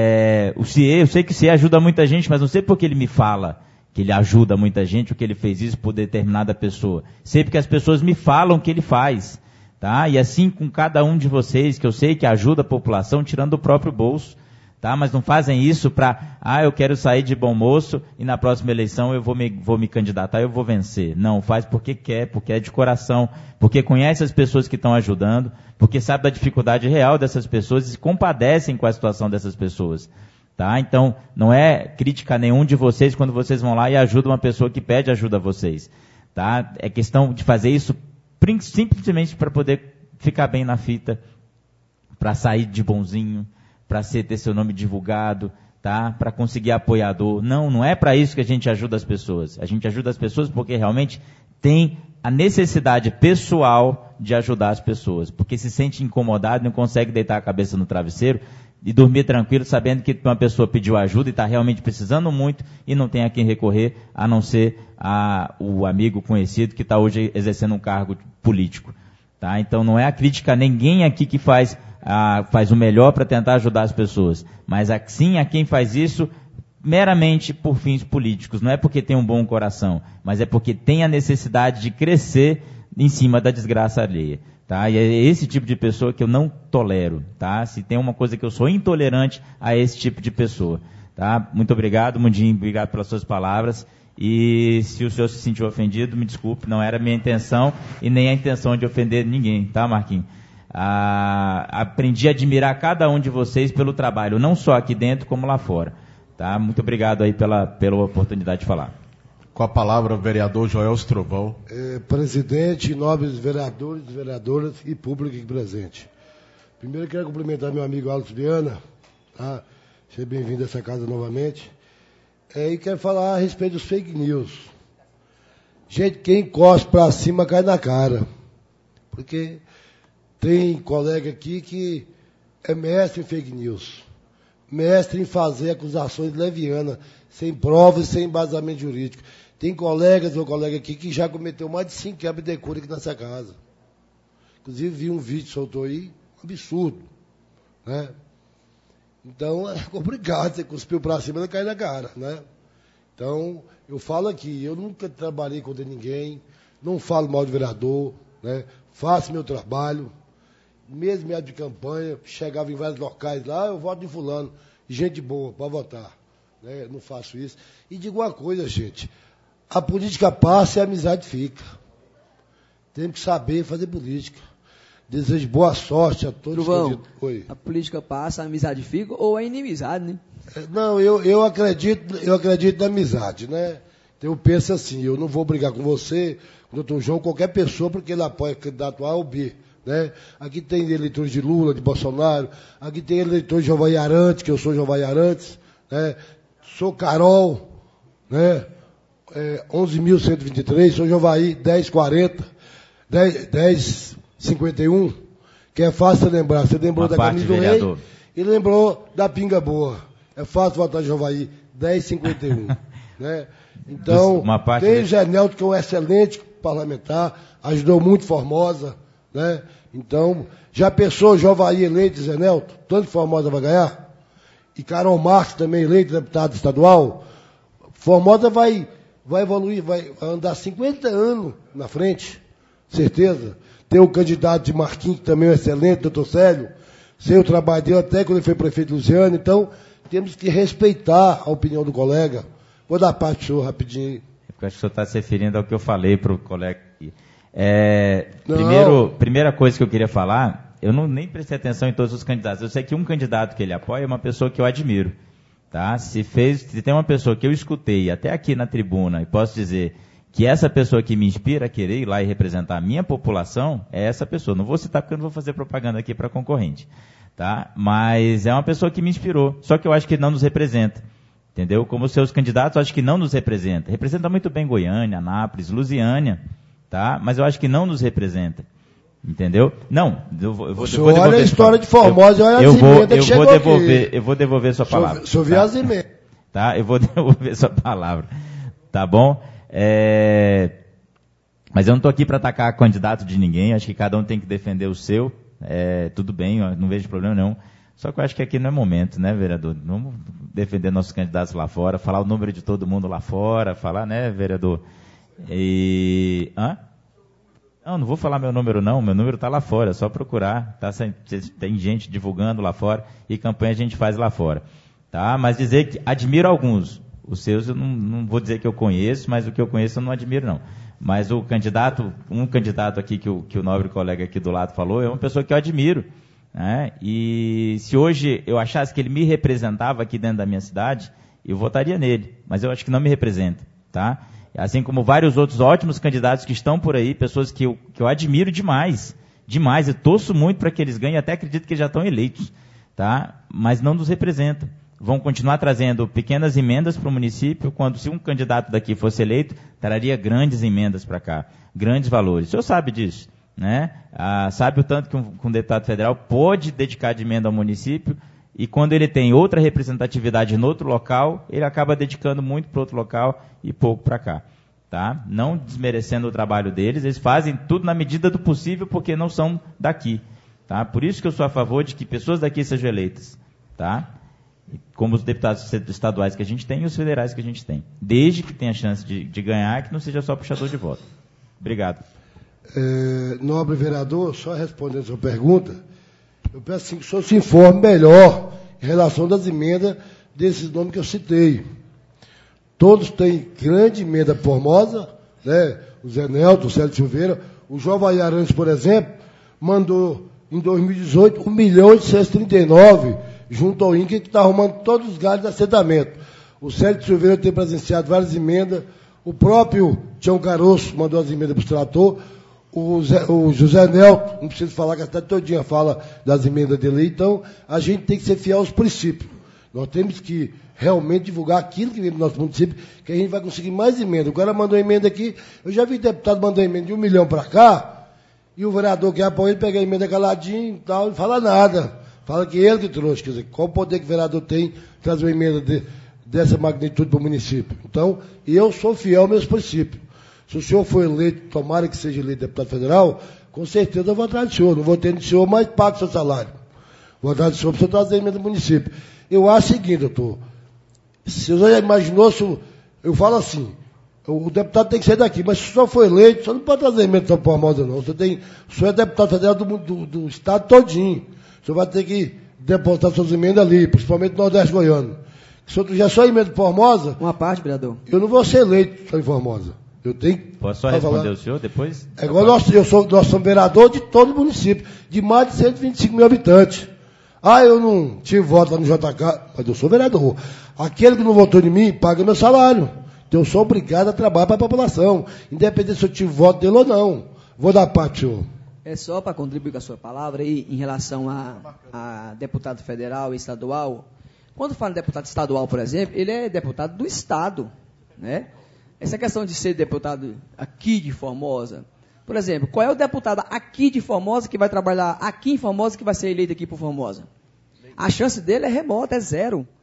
é, o C I E, eu sei que o C I E ajuda muita gente, mas não sei porque ele me fala que ele ajuda muita gente, ou que ele fez isso por determinada pessoa. Sei porque as pessoas me falam que ele faz. Tá? E assim com cada um de vocês, que eu sei que ajuda a população, tirando do próprio bolso. Tá? Mas não fazem isso para, ah, eu quero sair de bom moço e na próxima eleição eu vou me, vou me candidatar, eu vou vencer. Não, faz porque quer, porque é de coração, porque conhece as pessoas que estão ajudando, porque sabe da dificuldade real dessas pessoas e se compadecem com a situação dessas pessoas. Tá? Então, não é crítica a nenhum de vocês quando vocês vão lá e ajudam uma pessoa que pede ajuda a vocês. Tá? É questão de fazer isso simplesmente para poder ficar bem na fita, para sair de bonzinho, para ter seu nome divulgado, tá? Para conseguir apoiador. Não, não é para isso que a gente ajuda as pessoas. A gente ajuda as pessoas porque realmente tem a necessidade pessoal de ajudar as pessoas. Porque se sente incomodado, não consegue deitar a cabeça no travesseiro e dormir tranquilo, sabendo que uma pessoa pediu ajuda e está realmente precisando muito e não tem a quem recorrer, a não ser a, o amigo conhecido que está hoje exercendo um cargo político. Tá? Então não é a crítica a ninguém aqui que faz... Ah, faz o melhor para tentar ajudar as pessoas, mas sim a quem faz isso meramente por fins políticos, não é porque tem um bom coração, mas é porque tem a necessidade de crescer em cima da desgraça alheia. Tá? E é esse tipo de pessoa que eu não tolero. Tá? Se tem uma coisa que eu sou intolerante a esse tipo de pessoa. Tá? Muito obrigado, Mundinho, obrigado pelas suas palavras. E se o senhor se sentiu ofendido, me desculpe, não era a minha intenção e nem a intenção de ofender ninguém, tá, Marquinhos? Ah, aprendi a admirar cada um de vocês pelo trabalho, não só aqui dentro como lá fora. Tá? Muito obrigado aí pela, pela oportunidade de falar. Com a palavra o vereador Joel Strovão. É, presidente, nobres vereadores, vereadoras e público aqui presente. Primeiro eu quero cumprimentar meu amigo Alto Viana, tá? Seja bem-vindo a essa casa novamente. É, e quero falar a respeito dos fake news. Gente, quem cospe pra cima cai na cara. Porque tem colega aqui que é mestre em fake news. Mestre em fazer acusações levianas, sem provas e sem embasamento jurídico. Tem colegas ou colega aqui que já cometeu mais de cinco quebras de decoro aqui nessa casa. Inclusive vi um vídeo que soltou aí, um absurdo. Né? Então é complicado, você cuspiu pra cima e cai na cara. Né? Então, eu falo aqui, eu nunca trabalhei contra ninguém, não falo mal de vereador, né? Faço meu trabalho. Mesmo em época de campanha, chegava em vários locais lá, eu voto em fulano, gente boa, para votar. Né? Não faço isso. E digo uma coisa, gente, a política passa e a amizade fica. Temos que saber fazer política. Desejo boa sorte a todos. Trovão, Oi. A política passa, a amizade fica, ou é inimizade, né? Não, eu, eu, acredito, eu acredito na amizade, né? Então eu penso assim, eu não vou brigar com você, com o doutor João, qualquer pessoa, porque ele apoia candidato A ou B. Né? Aqui tem eleitores de Lula, de Bolsonaro, aqui tem eleitores de Jovaí Arantes, que eu sou Jovaí Arantes, né? Sou Carol, né? É, onze mil cento e vinte e três, sou Jovaí dez quarenta, dez cinquenta e um, que é fácil lembrar. Você lembrou Uma da camisa do vereador. Rei e lembrou da pinga boa. É fácil votar em Jovaí dez cinquenta e um. Né? Então, tem o Zé Nelto, que é um excelente parlamentar, ajudou muito Formosa. Né? Então, já pensou Jovaí eleito, Zé Nelto? Tanto Formosa vai ganhar? E Carol Marques também eleito deputado estadual? Formosa vai, vai evoluir, vai andar cinquenta anos na frente, certeza. Tem o candidato de Marquinhos, que também é excelente, doutor Célio. Sei o trabalho dele até quando ele foi prefeito Luciano. Então, temos que respeitar a opinião do colega. Vou dar parte do senhor rapidinho. Eu acho que o senhor está se referindo ao que eu falei para o colega aqui. É, primeiro, primeira coisa que eu queria falar, eu não, nem prestei atenção em todos os candidatos. Eu sei que um candidato que ele apoia é uma pessoa que eu admiro. Tá? Se, fez, se tem uma pessoa que eu escutei até aqui na tribuna e posso dizer que essa pessoa que me inspira a querer ir lá e representar a minha população, é essa pessoa. Não vou citar porque eu não vou fazer propaganda aqui para concorrente. Tá? Mas é uma pessoa que me inspirou. Só que eu acho que não nos representa. Entendeu? Como os seus candidatos, eu acho que não nos representa. Representa muito bem Goiânia, Anápolis, Lusiânia. Tá? Mas eu acho que não nos representa. Entendeu? Não, eu vou, eu vou, o senhor olha a história de Formosa, olha eu as vou, emendas eu que vou chegou devolver, aqui. Eu vou devolver sua palavra. O senhor viu as emendas. Tá? Eu vou devolver sua palavra. Tá bom? É... Mas eu não estou aqui para atacar candidato de ninguém, acho que cada um tem que defender o seu. É, tudo bem, eu não vejo problema nenhum. Só que eu acho que aqui não é momento, né, vereador? Vamos defender nossos candidatos lá fora, falar o número de todo mundo lá fora, falar, né, vereador? E... Hã? Não, não vou falar meu número não, meu número está lá fora, é só procurar, tá? Tem gente divulgando lá fora e campanha a gente faz lá fora, tá? Mas dizer que admiro alguns, os seus eu não, não vou dizer que eu conheço, mas o que eu conheço eu não admiro não. Mas o candidato, um candidato aqui que o, que o nobre colega aqui do lado falou, é uma pessoa que eu admiro, né? E se hoje eu achasse que ele me representava aqui dentro da minha cidade, eu votaria nele, mas eu acho que não me representa, tá? Assim como vários outros ótimos candidatos que estão por aí, pessoas que eu, que eu admiro demais, demais, eu torço muito para que eles ganhem, até acredito que já estão eleitos, tá? Mas não nos representam. Vão continuar trazendo pequenas emendas para o município, quando se um candidato daqui fosse eleito, traria grandes emendas para cá, grandes valores. O senhor sabe disso, né? Ah, sabe o tanto que um, que um deputado federal pode dedicar de emenda ao município, e quando ele tem outra representatividade no outro local, ele acaba dedicando muito para outro local e pouco para cá. Tá? Não desmerecendo o trabalho deles, eles fazem tudo na medida do possível porque não são daqui. Tá? Por isso que eu sou a favor de que pessoas daqui sejam eleitas. Tá? Como os deputados estaduais que a gente tem e os federais que a gente tem. Desde que tenha chance de, de ganhar, que não seja só puxador de voto. Obrigado. É, nobre vereador, só respondendo a sua pergunta, eu peço assim, que o senhor se informe melhor em relação das emendas desses nomes que eu citei. Todos têm grande emenda Formosa, né? O Zé Nelto, o Célio Silveira, o Jovaí Arantes, por exemplo, mandou em dois mil e dezoito um milhão oitocentos e trinta e nove junto ao INCRA, que está arrumando todos os galhos de assentamento. O Célio Silveira tem presenciado várias emendas, o próprio Tião Caroço mandou as emendas para o trator. O, Zé, o José Nelto, não preciso falar que a cidade todinha fala das emendas dele, então a gente tem que ser fiel aos princípios. Nós temos que realmente divulgar aquilo que vem do nosso município, que a gente vai conseguir mais emenda. O cara mandou emenda aqui, eu já vi deputado mandar emenda de um milhão para cá, e o vereador que apoia ele pega a emenda caladinho e tal, não fala nada. Fala que ele que trouxe, quer dizer, qual o poder que o vereador tem de trazer uma emenda de, dessa magnitude para o município. Então, eu sou fiel aos meus princípios. Se o senhor for eleito, tomara que seja eleito deputado federal, com certeza eu vou atrás do senhor. Não vou ter do senhor, mas pago o seu salário. Vou atrás do senhor para o senhor trazer a emenda do município. Eu acho o seguinte, doutor. Se o senhor já imaginou, se eu, eu falo assim, o deputado tem que sair daqui, mas se o senhor for eleito, o senhor não pode trazer emenda de São Formosa, não. O senhor, tem, o senhor é deputado federal do, do, do estado todinho. O senhor vai ter que depositar suas emendas ali, principalmente no Nordeste Goiano. Se o senhor tiver só emenda de Formosa... Uma parte, vereador. Eu não vou ser eleito só em Formosa. Eu tenho Posso só responder falar. O senhor depois? É igual nós, eu sou, nós somos vereador de todo o município, de mais de cento e vinte e cinco mil habitantes. Ah, eu não tive voto lá no J K, mas eu sou vereador. Aquele que não votou em mim, paga meu salário. Então eu sou obrigado a trabalhar para a população, independente se eu tive voto dele ou não. Vou dar parte, senhor. É só para contribuir com a sua palavra aí, em relação a, a deputado federal e estadual. Quando fala em deputado estadual, por exemplo, ele é deputado do Estado, né? Essa questão de ser deputado aqui de Formosa, por exemplo, qual é o deputado aqui de Formosa que vai trabalhar aqui em Formosa que vai ser eleito aqui por Formosa? A chance dele é remota, é zero.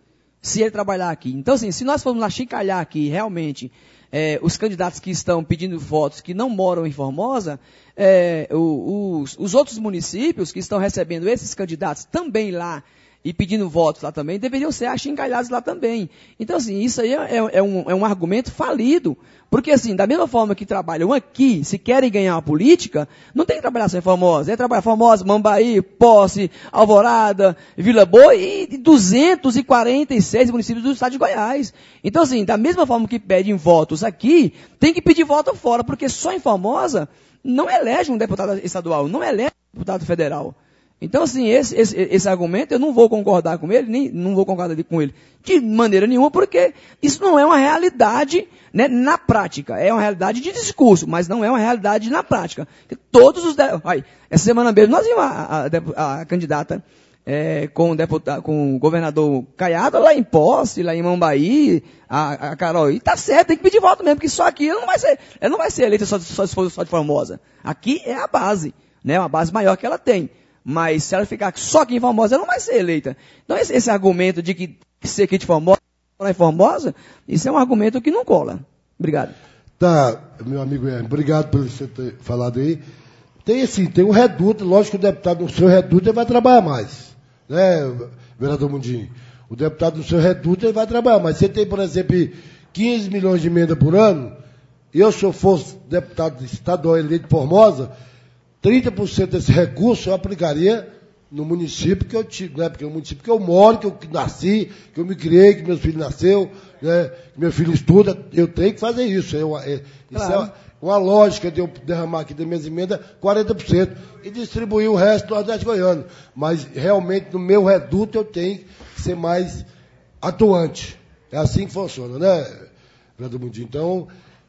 se ele trabalhar aqui. Então, assim, se nós formos achincalhar aqui, realmente, é, os candidatos que estão pedindo votos que não moram em Formosa, é, o, os, os outros municípios que estão recebendo esses candidatos também lá e pedindo votos lá também, deveriam ser achincalhados lá também. Então, assim, isso aí é, é, um, é um argumento falido. Porque, assim, da mesma forma que trabalham aqui, se querem ganhar uma política, não tem que trabalhar só em Formosa. É trabalhar Formosa, Mambaí, Posse, Alvorada, Vila Boa e duzentos e quarenta e seis municípios do estado de Goiás. Então, assim, da mesma forma que pedem votos aqui, tem que pedir voto fora, porque só em Formosa não elege um deputado estadual, não elege um deputado federal. Então, assim, esse, esse, esse argumento, eu não vou concordar com ele, nem não vou concordar com ele de maneira nenhuma, porque isso não é uma realidade, né, na prática. É uma realidade de discurso, mas não é uma realidade na prática. Todos os... De... Ai, essa semana mesmo, nós vimos a, a, a candidata é, com, o deputado, com o governador Caiado lá em Posse, lá em Mambaí, a, a Carol. E tá certo, tem que pedir voto mesmo, porque só aqui ela não vai ser, ela não vai ser eleita só, só se for só de Formosa. Aqui é a base, né, uma base maior que ela tem. Mas se ela ficar só aqui em Formosa, ela não vai ser eleita. Então esse, esse argumento de que, que ser aqui de Formosa, lá em Formosa, isso é um argumento que não cola. Obrigado. Tá, meu amigo Hermes, obrigado por você ter falado aí. Tem assim, tem um reduto, lógico que o deputado no seu reduto ele vai trabalhar mais, né, vereador Mundinho? O deputado no seu reduto ele vai trabalhar mais. Você tem, por exemplo, quinze milhões de emenda por ano, eu se eu fosse deputado estadual eleito de Formosa, trinta por cento desse recurso eu aplicaria no município que eu tive, né? Porque é o município que eu moro, que eu nasci, que eu me criei, que meus filhos nasceu, né? Que meu filho estuda, eu tenho que fazer isso. Eu, é, isso claro. É uma lógica de eu derramar aqui das minhas emendas quarenta por cento e distribuir o resto do Nordeste Goiano. Mas realmente no meu reduto eu tenho que ser mais atuante. É assim que funciona, né, vereador Mundinho? Então,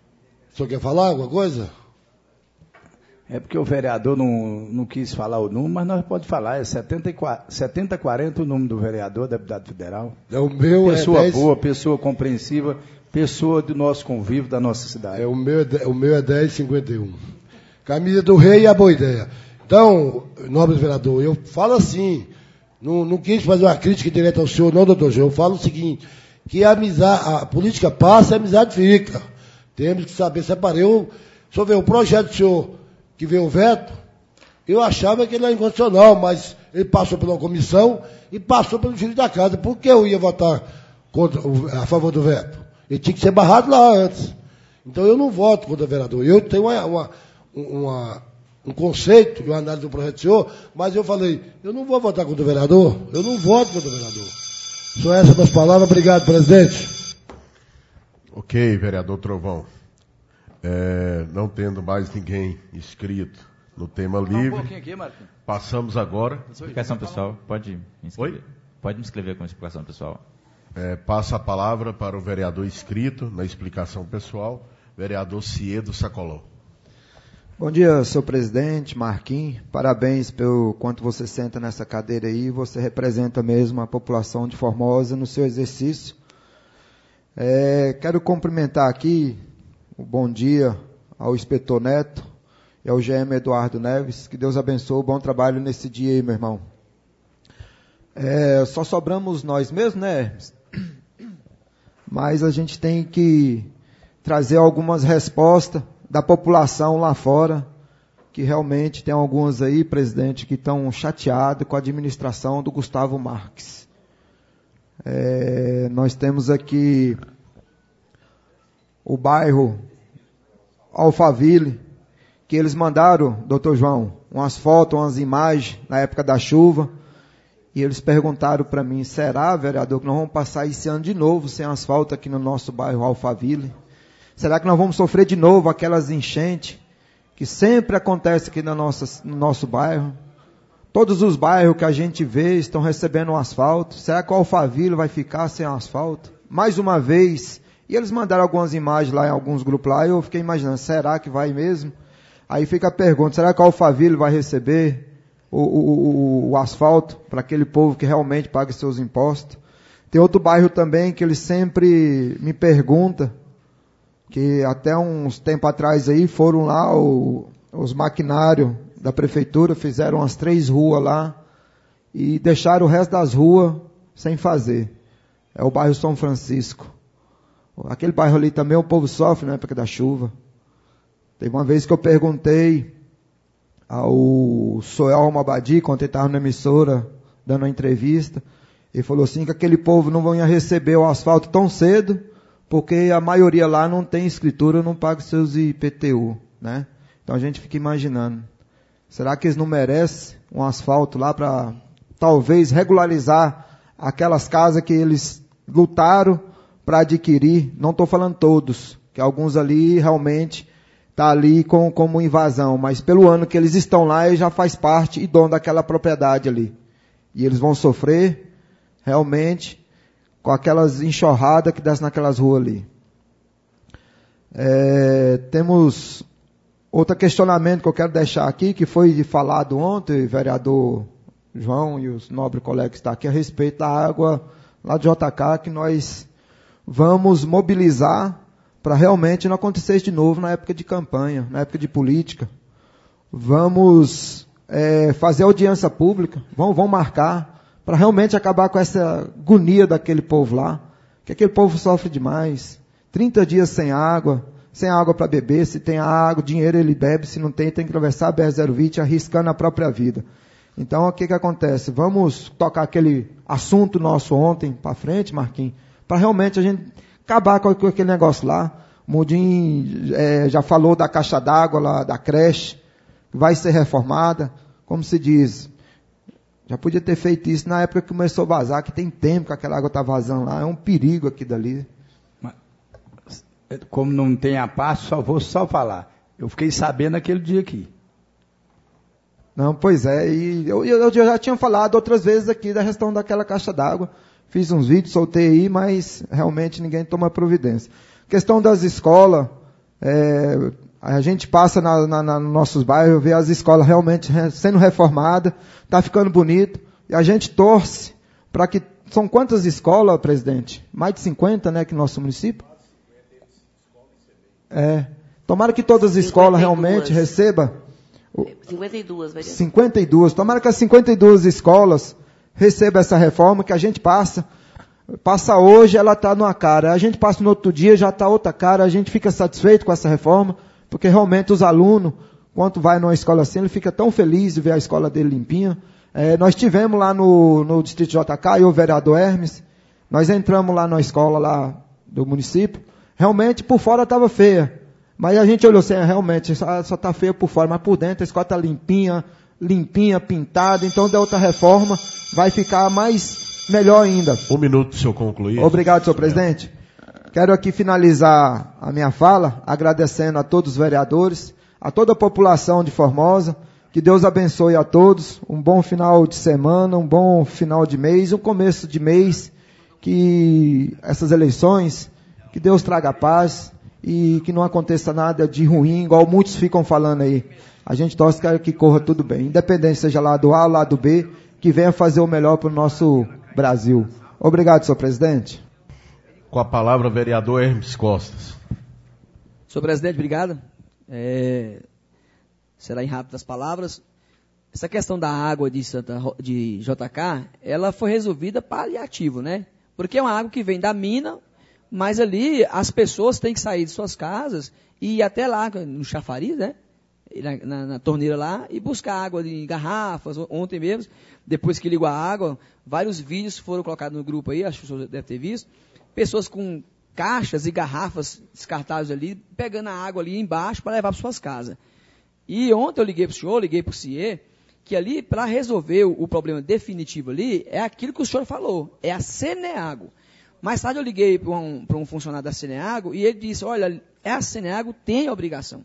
o senhor quer falar alguma coisa? É porque o vereador não, não quis falar o número, mas nós podemos falar, é setenta quarenta o número do vereador, deputado federal. É o meu, pessoa é dez... boa, pessoa compreensiva, pessoa do nosso convívio, da nossa cidade. É, o, meu é, o meu é dez cinquenta e um. Camisa do Rei e a boa ideia. Então, nobre vereador, eu falo assim, não, não quis fazer uma crítica direta ao senhor, não, doutor João, eu falo o seguinte, que a, amizade, a política passa e a amizade fica. Temos que saber separar. Eu, se eu ver o projeto do senhor que veio o veto, eu achava que ele era inconstitucional, mas ele passou pela comissão e passou pelo juiz da casa. Por que eu ia votar contra, a favor do veto? Ele tinha que ser barrado lá antes. Então eu não voto contra o vereador. Eu tenho uma, uma, uma, um conceito de uma análise do projeto do senhor, mas eu falei, eu não vou votar contra o vereador, eu não voto contra o vereador. São essas as palavras. Obrigado, presidente. Ok, vereador Trovão. É, não tendo mais ninguém inscrito no tema livre, um aqui, passamos agora... Explicação pessoal, pode me inscrever. Oi? Pode me inscrever com explicação pessoal. É, passa a palavra para o vereador inscrito na explicação pessoal, vereador Ciedo Sacoló. Bom dia, senhor presidente, Marquinhos. Parabéns pelo quanto você senta nessa cadeira aí. Você representa mesmo a população de Formosa no seu exercício. É, quero cumprimentar aqui o bom dia ao inspetor Neto e ao G M Eduardo Neves. Que Deus abençoe o bom trabalho nesse dia aí, meu irmão. É, só sobramos nós mesmos, né? Mas a gente tem que trazer algumas respostas da população lá fora, que realmente tem algumas aí, presidente, que estão chateados com a administração do Gustavo Marques. É, nós temos aqui o bairro Alphaville, que eles mandaram, doutor João, umas fotos, umas imagens na época da chuva, e eles perguntaram para mim, será, vereador, que nós vamos passar esse ano de novo sem asfalto aqui no nosso bairro Alphaville? Será que nós vamos sofrer de novo aquelas enchentes que sempre acontecem aqui na nossa, no nosso bairro? Todos os bairros que a gente vê estão recebendo um asfalto. Será que o Alphaville vai ficar sem asfalto? Mais uma vez... E eles mandaram algumas imagens lá em alguns grupos lá, e eu fiquei imaginando, será que vai mesmo? Aí fica a pergunta, será que a Alphaville vai receber o, o, o, o asfalto para aquele povo que realmente paga seus impostos? Tem outro bairro também que eles sempre me perguntam, que até uns tempos atrás aí foram lá, o, os maquinários da prefeitura fizeram as três ruas lá e deixaram o resto das ruas sem fazer. é o bairro São Francisco. Aquele bairro ali também o povo sofre na época da chuva. Teve uma vez que eu perguntei ao Soel Almabadi, quando ele estava na emissora, dando uma entrevista, ele falou assim que aquele povo não ia receber o asfalto tão cedo, porque a maioria lá não tem escritura, não paga seus I P T U, né? Então a gente fica imaginando, será que eles não merecem um asfalto lá para talvez regularizar aquelas casas que eles lutaram para adquirir? Não estou falando todos, que alguns ali realmente tá ali com, como invasão, mas pelo ano que eles estão lá, ele já faz parte e dono daquela propriedade ali. E eles vão sofrer, realmente, com aquelas enxurradas que descem naquelas ruas ali. É, temos outro questionamento que eu quero deixar aqui, que foi falado ontem, o vereador João e os nobres colegas que estão aqui, a respeito da água lá de J K, que nós vamos mobilizar para realmente não acontecer isso de novo na época de campanha, na época de política. Vamos é, fazer audiência pública, vamos, vamos marcar, para realmente acabar com essa agonia daquele povo lá, que aquele povo sofre demais. trinta dias sem água, sem água para beber, se tem água, dinheiro ele bebe, se não tem, tem que atravessar a B R zero vinte arriscando a própria vida. Então, o que que acontece? Vamos tocar aquele assunto nosso ontem para frente, Marquinhos, para realmente a gente acabar com aquele negócio lá. O Mudim é, já falou da caixa d'água lá da creche, que vai ser reformada. Como se diz, já podia ter feito isso na época que começou a vazar, que tem tempo que aquela água está vazando lá. É um perigo aqui dali. Como não tem a parte, só vou só falar. Eu fiquei sabendo aquele dia aqui. Não, pois é. E eu, eu, eu já tinha falado outras vezes aqui da questão daquela caixa d'água. Fiz uns vídeos, soltei aí, mas realmente ninguém toma providência. Questão das escolas, é, a gente passa na, na, na, nos nossos bairros, vê as escolas realmente sendo reformadas, está ficando bonito, e a gente torce para que... São quantas escolas, presidente? Mais de cinquenta, né, que no nosso município? É. Tomara que todas as escolas realmente recebam... cinquenta e duas, vereador. cinquenta e duas. Tomara que as cinquenta e duas escolas receba essa reforma, que a gente passa, passa hoje, ela está numa cara, a gente passa no outro dia, já está outra cara, a gente fica satisfeito com essa reforma, porque realmente os alunos, quando vai numa escola assim, ele fica tão feliz de ver a escola dele limpinha. É, nós tivemos lá no, no distrito J K, e o vereador Hermes, nós entramos lá na escola lá do município, realmente por fora estava feia, mas a gente olhou assim, realmente, só está feia por fora, mas por dentro a escola está limpinha, limpinha, pintada, então da outra reforma vai ficar mais, melhor ainda. Um minuto, se eu concluir. Obrigado, senhor presidente. Quero aqui finalizar a minha fala, agradecendo a todos os vereadores, a toda a população de Formosa, que Deus abençoe a todos, um bom final de semana, um bom final de mês, um começo de mês, que essas eleições, que Deus traga paz e que não aconteça nada de ruim, igual muitos ficam falando aí. A gente torce que corra tudo bem, independente seja lado A ou lado B, que venha fazer o melhor para o nosso Brasil. Obrigado, senhor presidente. Com a palavra, vereador Hermes Costas. Senhor presidente, obrigado. É, será em rápidas palavras. Essa questão da água de, Santa, de J K, ela foi resolvida paliativo, né? Porque é uma água que vem da mina, mas ali as pessoas têm que sair de suas casas e ir até lá, no chafariz, né? Na, na, na torneira lá, e buscar água em garrafas. Ontem mesmo, depois que ligou a água, vários vídeos foram colocados no grupo aí, acho que o senhor deve ter visto, pessoas com caixas e garrafas descartáveis ali, pegando a água ali embaixo para levar para suas casas. E ontem eu liguei para o senhor, liguei para o C I E, que ali, para resolver o, o problema definitivo ali, é aquilo que o senhor falou, é a Ceneago. Mais tarde eu liguei para um, para um funcionário da Ceneago e ele disse, olha, a Ceneago tem a obrigação.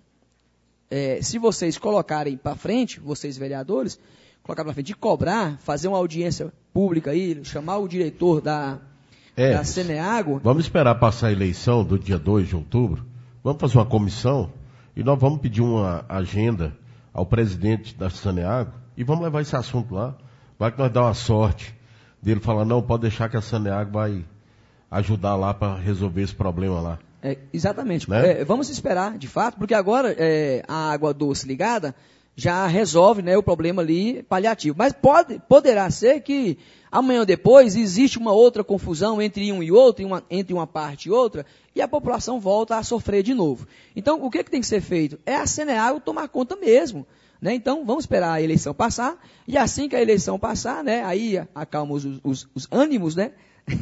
É, se vocês colocarem para frente, vocês vereadores, colocar para frente de cobrar, fazer uma audiência pública aí, chamar o diretor da, é, da Ceneago. Vamos esperar passar a eleição do dia dois de outubro, vamos fazer uma comissão e nós vamos pedir uma agenda ao presidente da Ceneago e vamos levar esse assunto lá. Vai que nós dá uma sorte dele falar, não, pode deixar que a Ceneago vai ajudar lá para resolver esse problema lá. É, exatamente. Né? É, vamos esperar, de fato, porque agora é, a água doce ligada já resolve, né, o problema ali paliativo. Mas pode, poderá ser que amanhã ou depois existe uma outra confusão entre um e outro, uma, entre uma parte e outra, e a população volta a sofrer de novo. Então, o que, que tem que ser feito? É a Ceneago tomar conta mesmo. Né? Então, vamos esperar a eleição passar, e assim que a eleição passar, né, aí acalma os, os, os ânimos, né?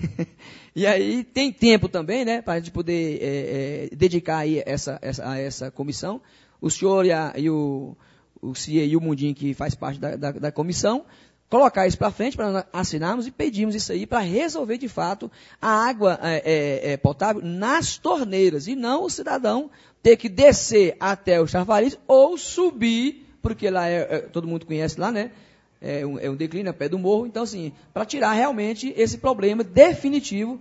E aí tem tempo também, né, para a gente poder é, é, dedicar aí essa, essa, a essa comissão. O senhor e, a, e o, o C I E e o Mundinho, que faz parte da, da, da comissão, colocar isso para frente, para nós assinarmos e pedirmos isso aí para resolver, de fato, a água é, é, é, potável nas torneiras, e não o cidadão ter que descer até o chafariz ou subir, porque lá, é, é, todo mundo conhece lá, né? É um, é um declínio a pé do morro. Então, assim, para tirar realmente esse problema definitivo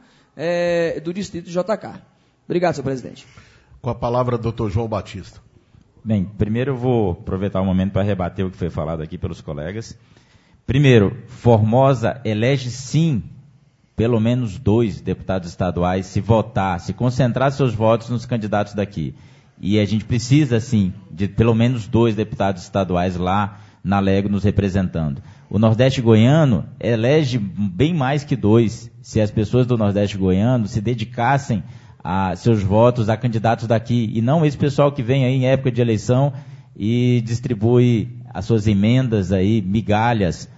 é, do distrito de J K. Obrigado, senhor presidente. Com a palavra, doutor João Batista. Bem, primeiro eu vou aproveitar o momento para rebater o que foi falado aqui pelos colegas. Primeiro, Formosa elege sim pelo menos dois deputados estaduais, se votar, se concentrar seus votos nos candidatos daqui. E a gente precisa, sim, de pelo menos dois deputados estaduais lá na Lego nos representando. O Nordeste Goiano elege bem mais que dois, se as pessoas do Nordeste Goiano se dedicassem a seus votos a candidatos daqui, e não esse pessoal que vem aí em época de eleição e distribui as suas emendas aí, migalhas,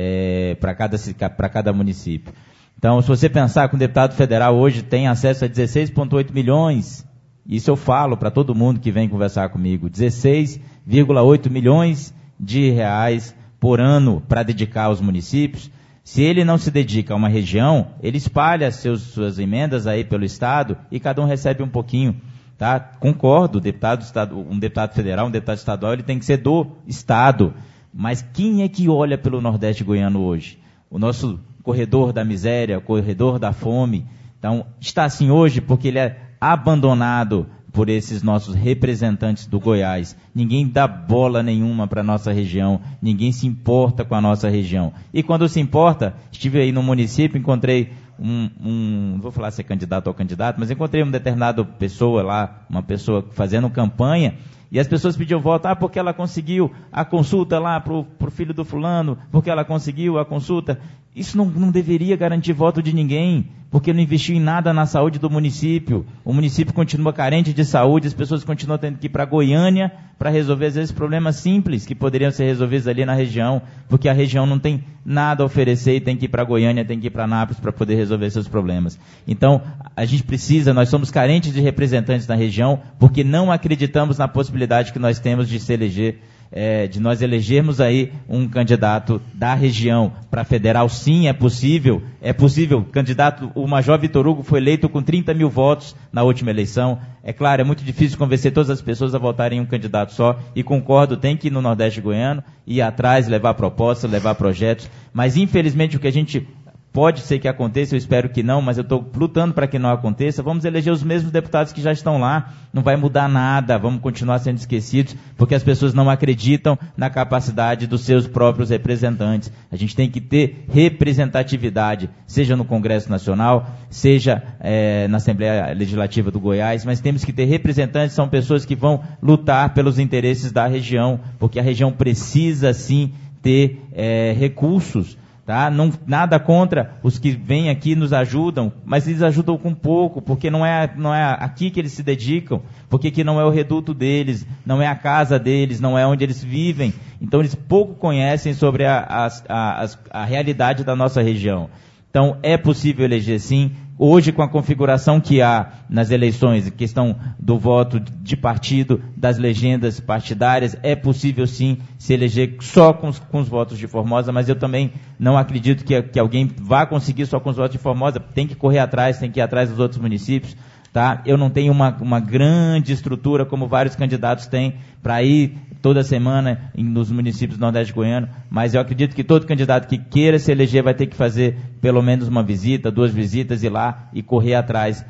é, para cada, para cada município. Então, se você pensar que um deputado federal hoje tem acesso a dezesseis vírgula oito milhões, isso eu falo para todo mundo que vem conversar comigo, dezesseis vírgula oito milhões de reais por ano para dedicar aos municípios. Se ele não se dedica a uma região, ele espalha seus, suas emendas aí pelo Estado e cada um recebe um pouquinho. Tá? Concordo, deputado, um deputado federal, um deputado estadual, ele tem que ser do Estado. Mas quem é que olha pelo Nordeste Goiano hoje? O nosso corredor da miséria, o corredor da fome. Então, está assim hoje porque ele é abandonado por esses nossos representantes do Goiás. Ninguém dá bola nenhuma para a nossa região, ninguém se importa com a nossa região. E quando se importa, estive aí no município, encontrei um, um não vou falar se é candidato ou candidato, mas encontrei uma determinada pessoa lá, uma pessoa fazendo campanha, e as pessoas pediam voto, ah, porque ela conseguiu a consulta lá para o filho do fulano, porque ela conseguiu a consulta. Isso não, não deveria garantir voto de ninguém, porque não investiu em nada na saúde do município. O município continua carente de saúde, as pessoas continuam tendo que ir para Goiânia para resolver, às vezes, problemas simples que poderiam ser resolvidos ali na região, porque a região não tem nada a oferecer e tem que ir para Goiânia, tem que ir para Anápolis para poder resolver seus problemas. Então, a gente precisa, nós somos carentes de representantes na região, porque não acreditamos na possibilidade que nós temos de se eleger, É, de nós elegermos aí um candidato da região para federal. Sim, é possível, é possível. Candidato, o Major Vitor Hugo foi eleito com trinta mil votos na última eleição. É claro, é muito difícil convencer todas as pessoas a votarem em um candidato só, e concordo, tem que ir no Nordeste Goiano, ir atrás, levar propostas, levar projetos, mas infelizmente o que a gente... Pode ser que aconteça, eu espero que não, mas eu estou lutando para que não aconteça. Vamos eleger os mesmos deputados que já estão lá, não vai mudar nada, vamos continuar sendo esquecidos, porque as pessoas não acreditam na capacidade dos seus próprios representantes. A gente tem que ter representatividade, seja no Congresso Nacional, seja é, na Assembleia Legislativa do Goiás, mas temos que ter representantes, são pessoas que vão lutar pelos interesses da região, porque a região precisa sim ter é, recursos. Tá? Não, nada contra os que vêm aqui nos ajudam, mas eles ajudam com pouco, porque não é, não é aqui que eles se dedicam, porque aqui não é o reduto deles, não é a casa deles, não é onde eles vivem. Então eles pouco conhecem sobre a, a, a, a realidade da nossa região. Então é possível eleger sim. Hoje, com a configuração que há nas eleições, questão do voto de partido, das legendas partidárias, é possível sim se eleger só com os, com os votos de Formosa, mas eu também não acredito que, que alguém vá conseguir só com os votos de Formosa. Tem que correr atrás, tem que ir atrás dos outros municípios. Tá? Eu não tenho uma, uma grande estrutura, como vários candidatos têm, para ir toda semana em, nos municípios do Nordeste Goiano, mas eu acredito que todo candidato que queira se eleger vai ter que fazer pelo menos uma visita, duas visitas, ir lá e correr atrás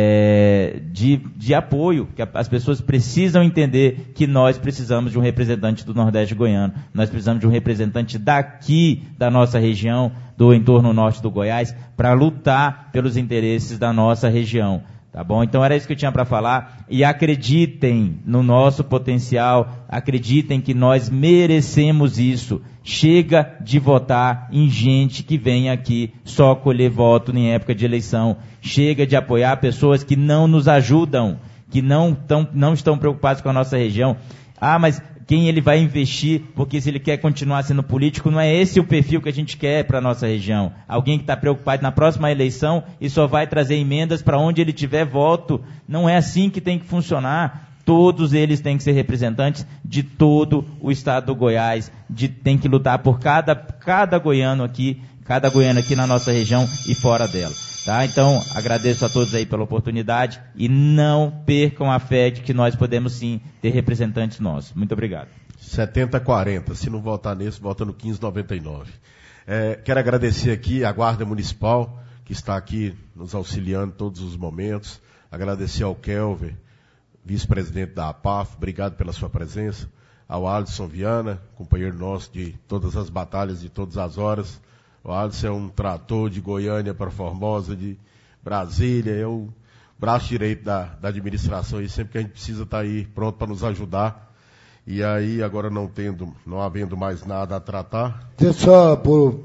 é, de, de apoio, que as pessoas precisam entender que nós precisamos de um representante do Nordeste Goiano, nós precisamos de um representante daqui da nossa região, do entorno norte do Goiás, para lutar pelos interesses da nossa região. Tá bom? Então era isso que eu tinha para falar. E acreditem no nosso potencial, acreditem que nós merecemos isso. Chega de votar em gente que vem aqui só colher voto em época de eleição. Chega de apoiar pessoas que não nos ajudam, que não, tão, não estão preocupados com a nossa região. Ah, mas quem ele vai investir, porque se ele quer continuar sendo político, não é esse o perfil que a gente quer para a nossa região. Alguém que está preocupado na próxima eleição e só vai trazer emendas para onde ele tiver voto. Não é assim que tem que funcionar. Todos eles têm que ser representantes de todo o estado do Goiás, de, tem que lutar por cada, cada goiano aqui, cada goiano aqui na nossa região e fora dela. Tá? Então, agradeço a todos aí pela oportunidade e não percam a fé de que nós podemos sim ter representantes nossos. Muito obrigado. setenta a quarenta, se não votar nesse, vota no quinze noventa e nove. É, quero agradecer aqui a Guarda Municipal, que está aqui nos auxiliando em todos os momentos. Agradecer ao Kelvin, vice-presidente da A P A F, obrigado pela sua presença. Ao Alisson Viana, companheiro nosso de todas as batalhas, de todas as horas. O Alisson é um trator de Goiânia para Formosa, de Brasília, é o braço direito da, da administração, e sempre que a gente precisa estar aí pronto para nos ajudar. E aí, agora não tendo, não havendo mais nada a tratar. Só, por,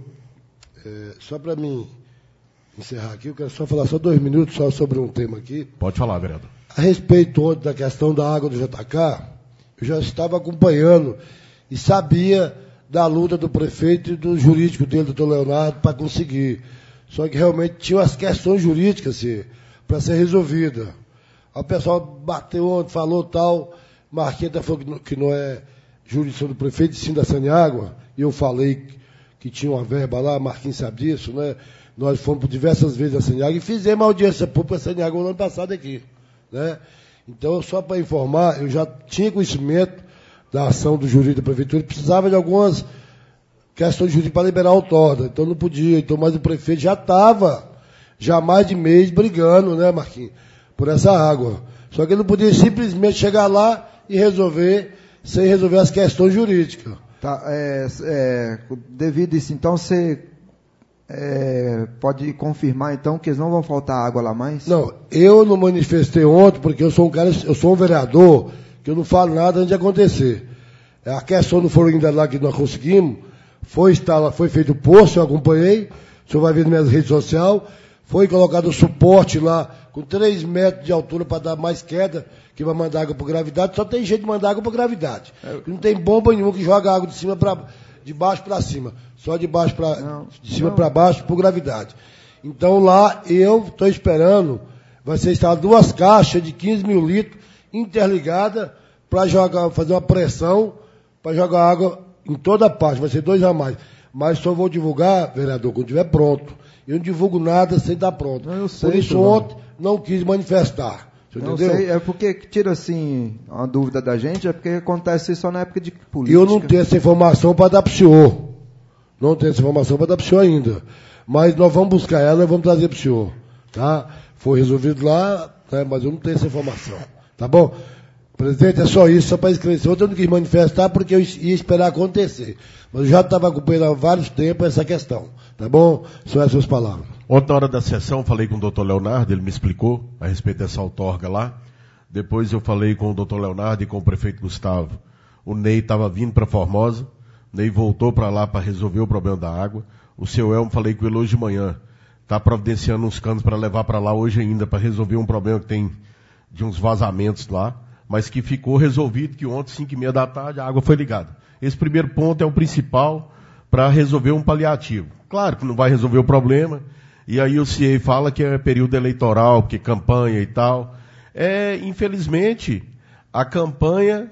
é, só para mim encerrar aqui, eu quero só falar só dois minutos só sobre um tema aqui. Pode falar, vereador. A respeito ontem da questão da água do J K, eu já estava acompanhando e sabia da luta do prefeito e do jurídico dele, doutor Leonardo, para conseguir. Só que realmente tinha as questões jurídicas assim, para ser resolvida. Aí o pessoal bateu ontem, falou tal, Marquinhos até falou que não é jurisdição do prefeito, sim da Saniágua, e eu falei que tinha uma verba lá, Marquinhos sabe disso, né? Nós fomos por diversas vezes a Saniágua e fizemos audiência pública a Saniágua no ano passado aqui, né? Então, só para informar, eu já tinha conhecimento da ação do jurídico da prefeitura, precisava de algumas questões jurídicas para liberar a outorga, então não podia, então, mas o prefeito já estava, já há mais de mês, brigando, né, Marquinhos, por essa água. Só que ele não podia simplesmente chegar lá e resolver, sem resolver as questões jurídicas. Tá, é, é, devido a isso, então, você é, pode confirmar, então, que eles não vão faltar água lá mais? Não, eu não manifestei ontem, porque eu sou um cara, eu sou um vereador, que eu não falo nada antes de acontecer. A questão do foro ainda lá que nós conseguimos, foi, instala, foi feito o poço, eu acompanhei, o senhor vai ver nas minhas redes sociais, foi colocado o suporte lá, com três metros de altura para dar mais queda, que vai mandar água por gravidade, só tem jeito de mandar água por gravidade. Não tem bomba nenhuma que joga água de cima para de baixo para cima, só de baixo para de cima para baixo por gravidade. Então lá eu estou esperando, vai ser instalado duas caixas de quinze mil litros, interligada para jogar, fazer uma pressão para jogar água em toda a parte, vai ser dois a mais. Mas só vou divulgar, vereador, quando estiver pronto. Eu não divulgo nada sem estar pronto. Não, eu sei, por isso ontem não quis manifestar. Você não entendeu? Sei, é porque tira assim a dúvida da gente, é porque acontece só na época de política. Eu não tenho essa informação para dar para o senhor. Não tenho essa informação para dar para o senhor ainda. Mas nós vamos buscar ela e vamos trazer para o senhor. Tá? Foi resolvido lá, né, mas eu não tenho essa informação. Tá bom? Presidente, é só isso, só para esclarecer. Ontem eu não quis manifestar porque eu ia esperar acontecer. Mas eu já estava acompanhando há vários tempos essa questão. Tá bom? São essas suas palavras. Ontem, na hora da sessão, falei com o doutor Leonardo, ele me explicou a respeito dessa outorga lá. Depois eu falei com o doutor Leonardo e com o prefeito Gustavo. O Ney estava vindo para Formosa, o Ney voltou para lá para resolver o problema da água. O seu Elmo, falei com ele hoje de manhã, está providenciando uns canos para levar para lá hoje ainda, para resolver um problema que tem de uns vazamentos lá, mas que ficou resolvido, que ontem, cinco e meia da tarde, a água foi ligada. Esse primeiro ponto é o principal para resolver um paliativo. Claro que não vai resolver o problema, e aí o C I E fala que é período eleitoral, porque campanha e tal. É, infelizmente, a campanha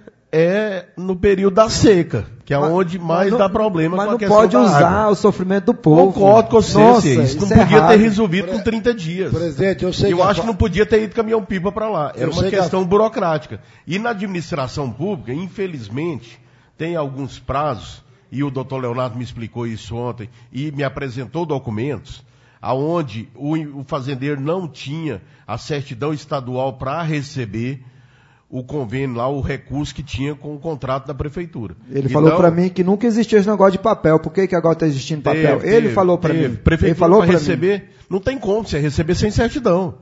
é no período da seca, que é mas, onde mais não, dá problema com a questão da água. Mas não pode usar o sofrimento do povo. Concordo com você, Nossa, isso, isso não é podia errado. ter resolvido Pre... com trinta dias. Presidente, eu sei eu que acho a... que não podia ter ido caminhão-pipa para lá. Era eu uma questão que... burocrática. E na administração pública, infelizmente, tem alguns prazos, e o doutor Leonardo me explicou isso ontem, e me apresentou documentos, aonde o, o fazendeiro não tinha a certidão estadual para receber o convênio lá, o recurso que tinha com o contrato da prefeitura. Ele então, falou para mim que nunca existiu esse negócio de papel. Por que, que agora está existindo papel? Teve, Ele teve, falou para mim. Prefeitura Ele falou para pra receber, mim. não tem como você receber sem certidão.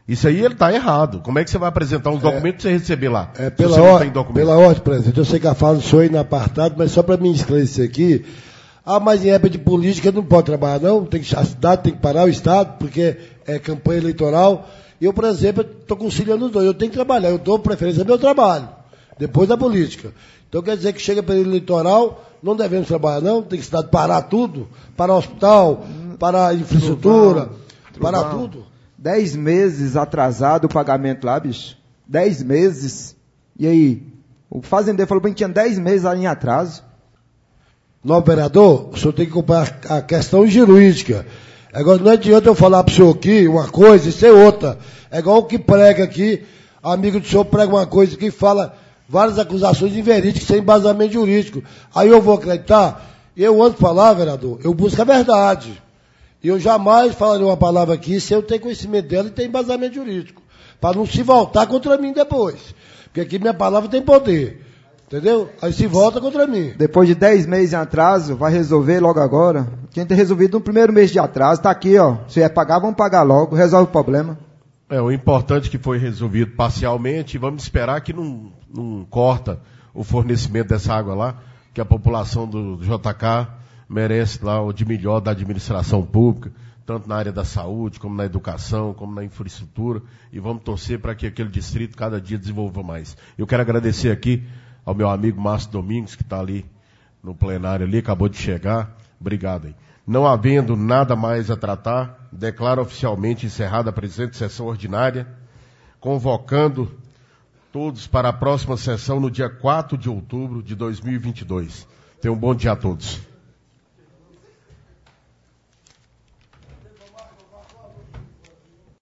Isso aí ele está errado. Como é que você vai apresentar uns documentos é, para você receber lá? É, pela, or pela ordem, presidente, eu sei que a fala sou aí no apartado, mas só para me esclarecer aqui, ah, mas em época de política não pode trabalhar não, tem que, a cidade tem que parar, o Estado, porque é campanha eleitoral. Eu, por exemplo, estou conciliando os dois, eu tenho que trabalhar, eu dou preferência ao meu trabalho, depois da política. Então quer dizer que chega período eleitoral, não devemos trabalhar não, tem que a cidade parar tudo, parar o hospital, parar a infraestrutura, Trubão, parar Trubão. tudo. Dez meses atrasado o pagamento lá, bicho. Dez meses. E aí? O fazendeiro falou que tinha dez meses ali em atraso. Não, vereador, o senhor tem que comprar a questão jurídica. Agora não adianta eu falar para o senhor aqui uma coisa e ser outra. É igual o que prega aqui, amigo do senhor prega uma coisa que fala várias acusações inverídicas sem embasamento jurídico. Aí eu vou acreditar? Eu, antes de falar, vereador, eu busco a verdade. E eu jamais falaria uma palavra aqui sem eu ter conhecimento dela e ter embasamento jurídico. Para não se voltar contra mim depois. Porque aqui minha palavra tem poder. Entendeu? Aí se volta contra mim. Depois de dez meses em atraso, vai resolver logo agora. Tinha que ter resolvido no primeiro mês de atraso. Está aqui, ó. Se é pagar, vamos pagar logo. Resolve o problema. É, o importante é que foi resolvido parcialmente. Vamos esperar que não, não corta o fornecimento dessa água lá. Que a população do J K merece lá o de melhor da administração pública. Tanto na área da saúde, como na educação, como na infraestrutura. E vamos torcer para que aquele distrito cada dia desenvolva mais. Eu quero agradecer aqui ao meu amigo Márcio Domingos, que está ali no plenário ali, acabou de chegar. Obrigado aí. Não havendo nada mais a tratar, declaro oficialmente encerrada a presente sessão ordinária, convocando todos para a próxima sessão no dia quatro de outubro de dois mil e vinte e dois. Tenham um bom dia a todos.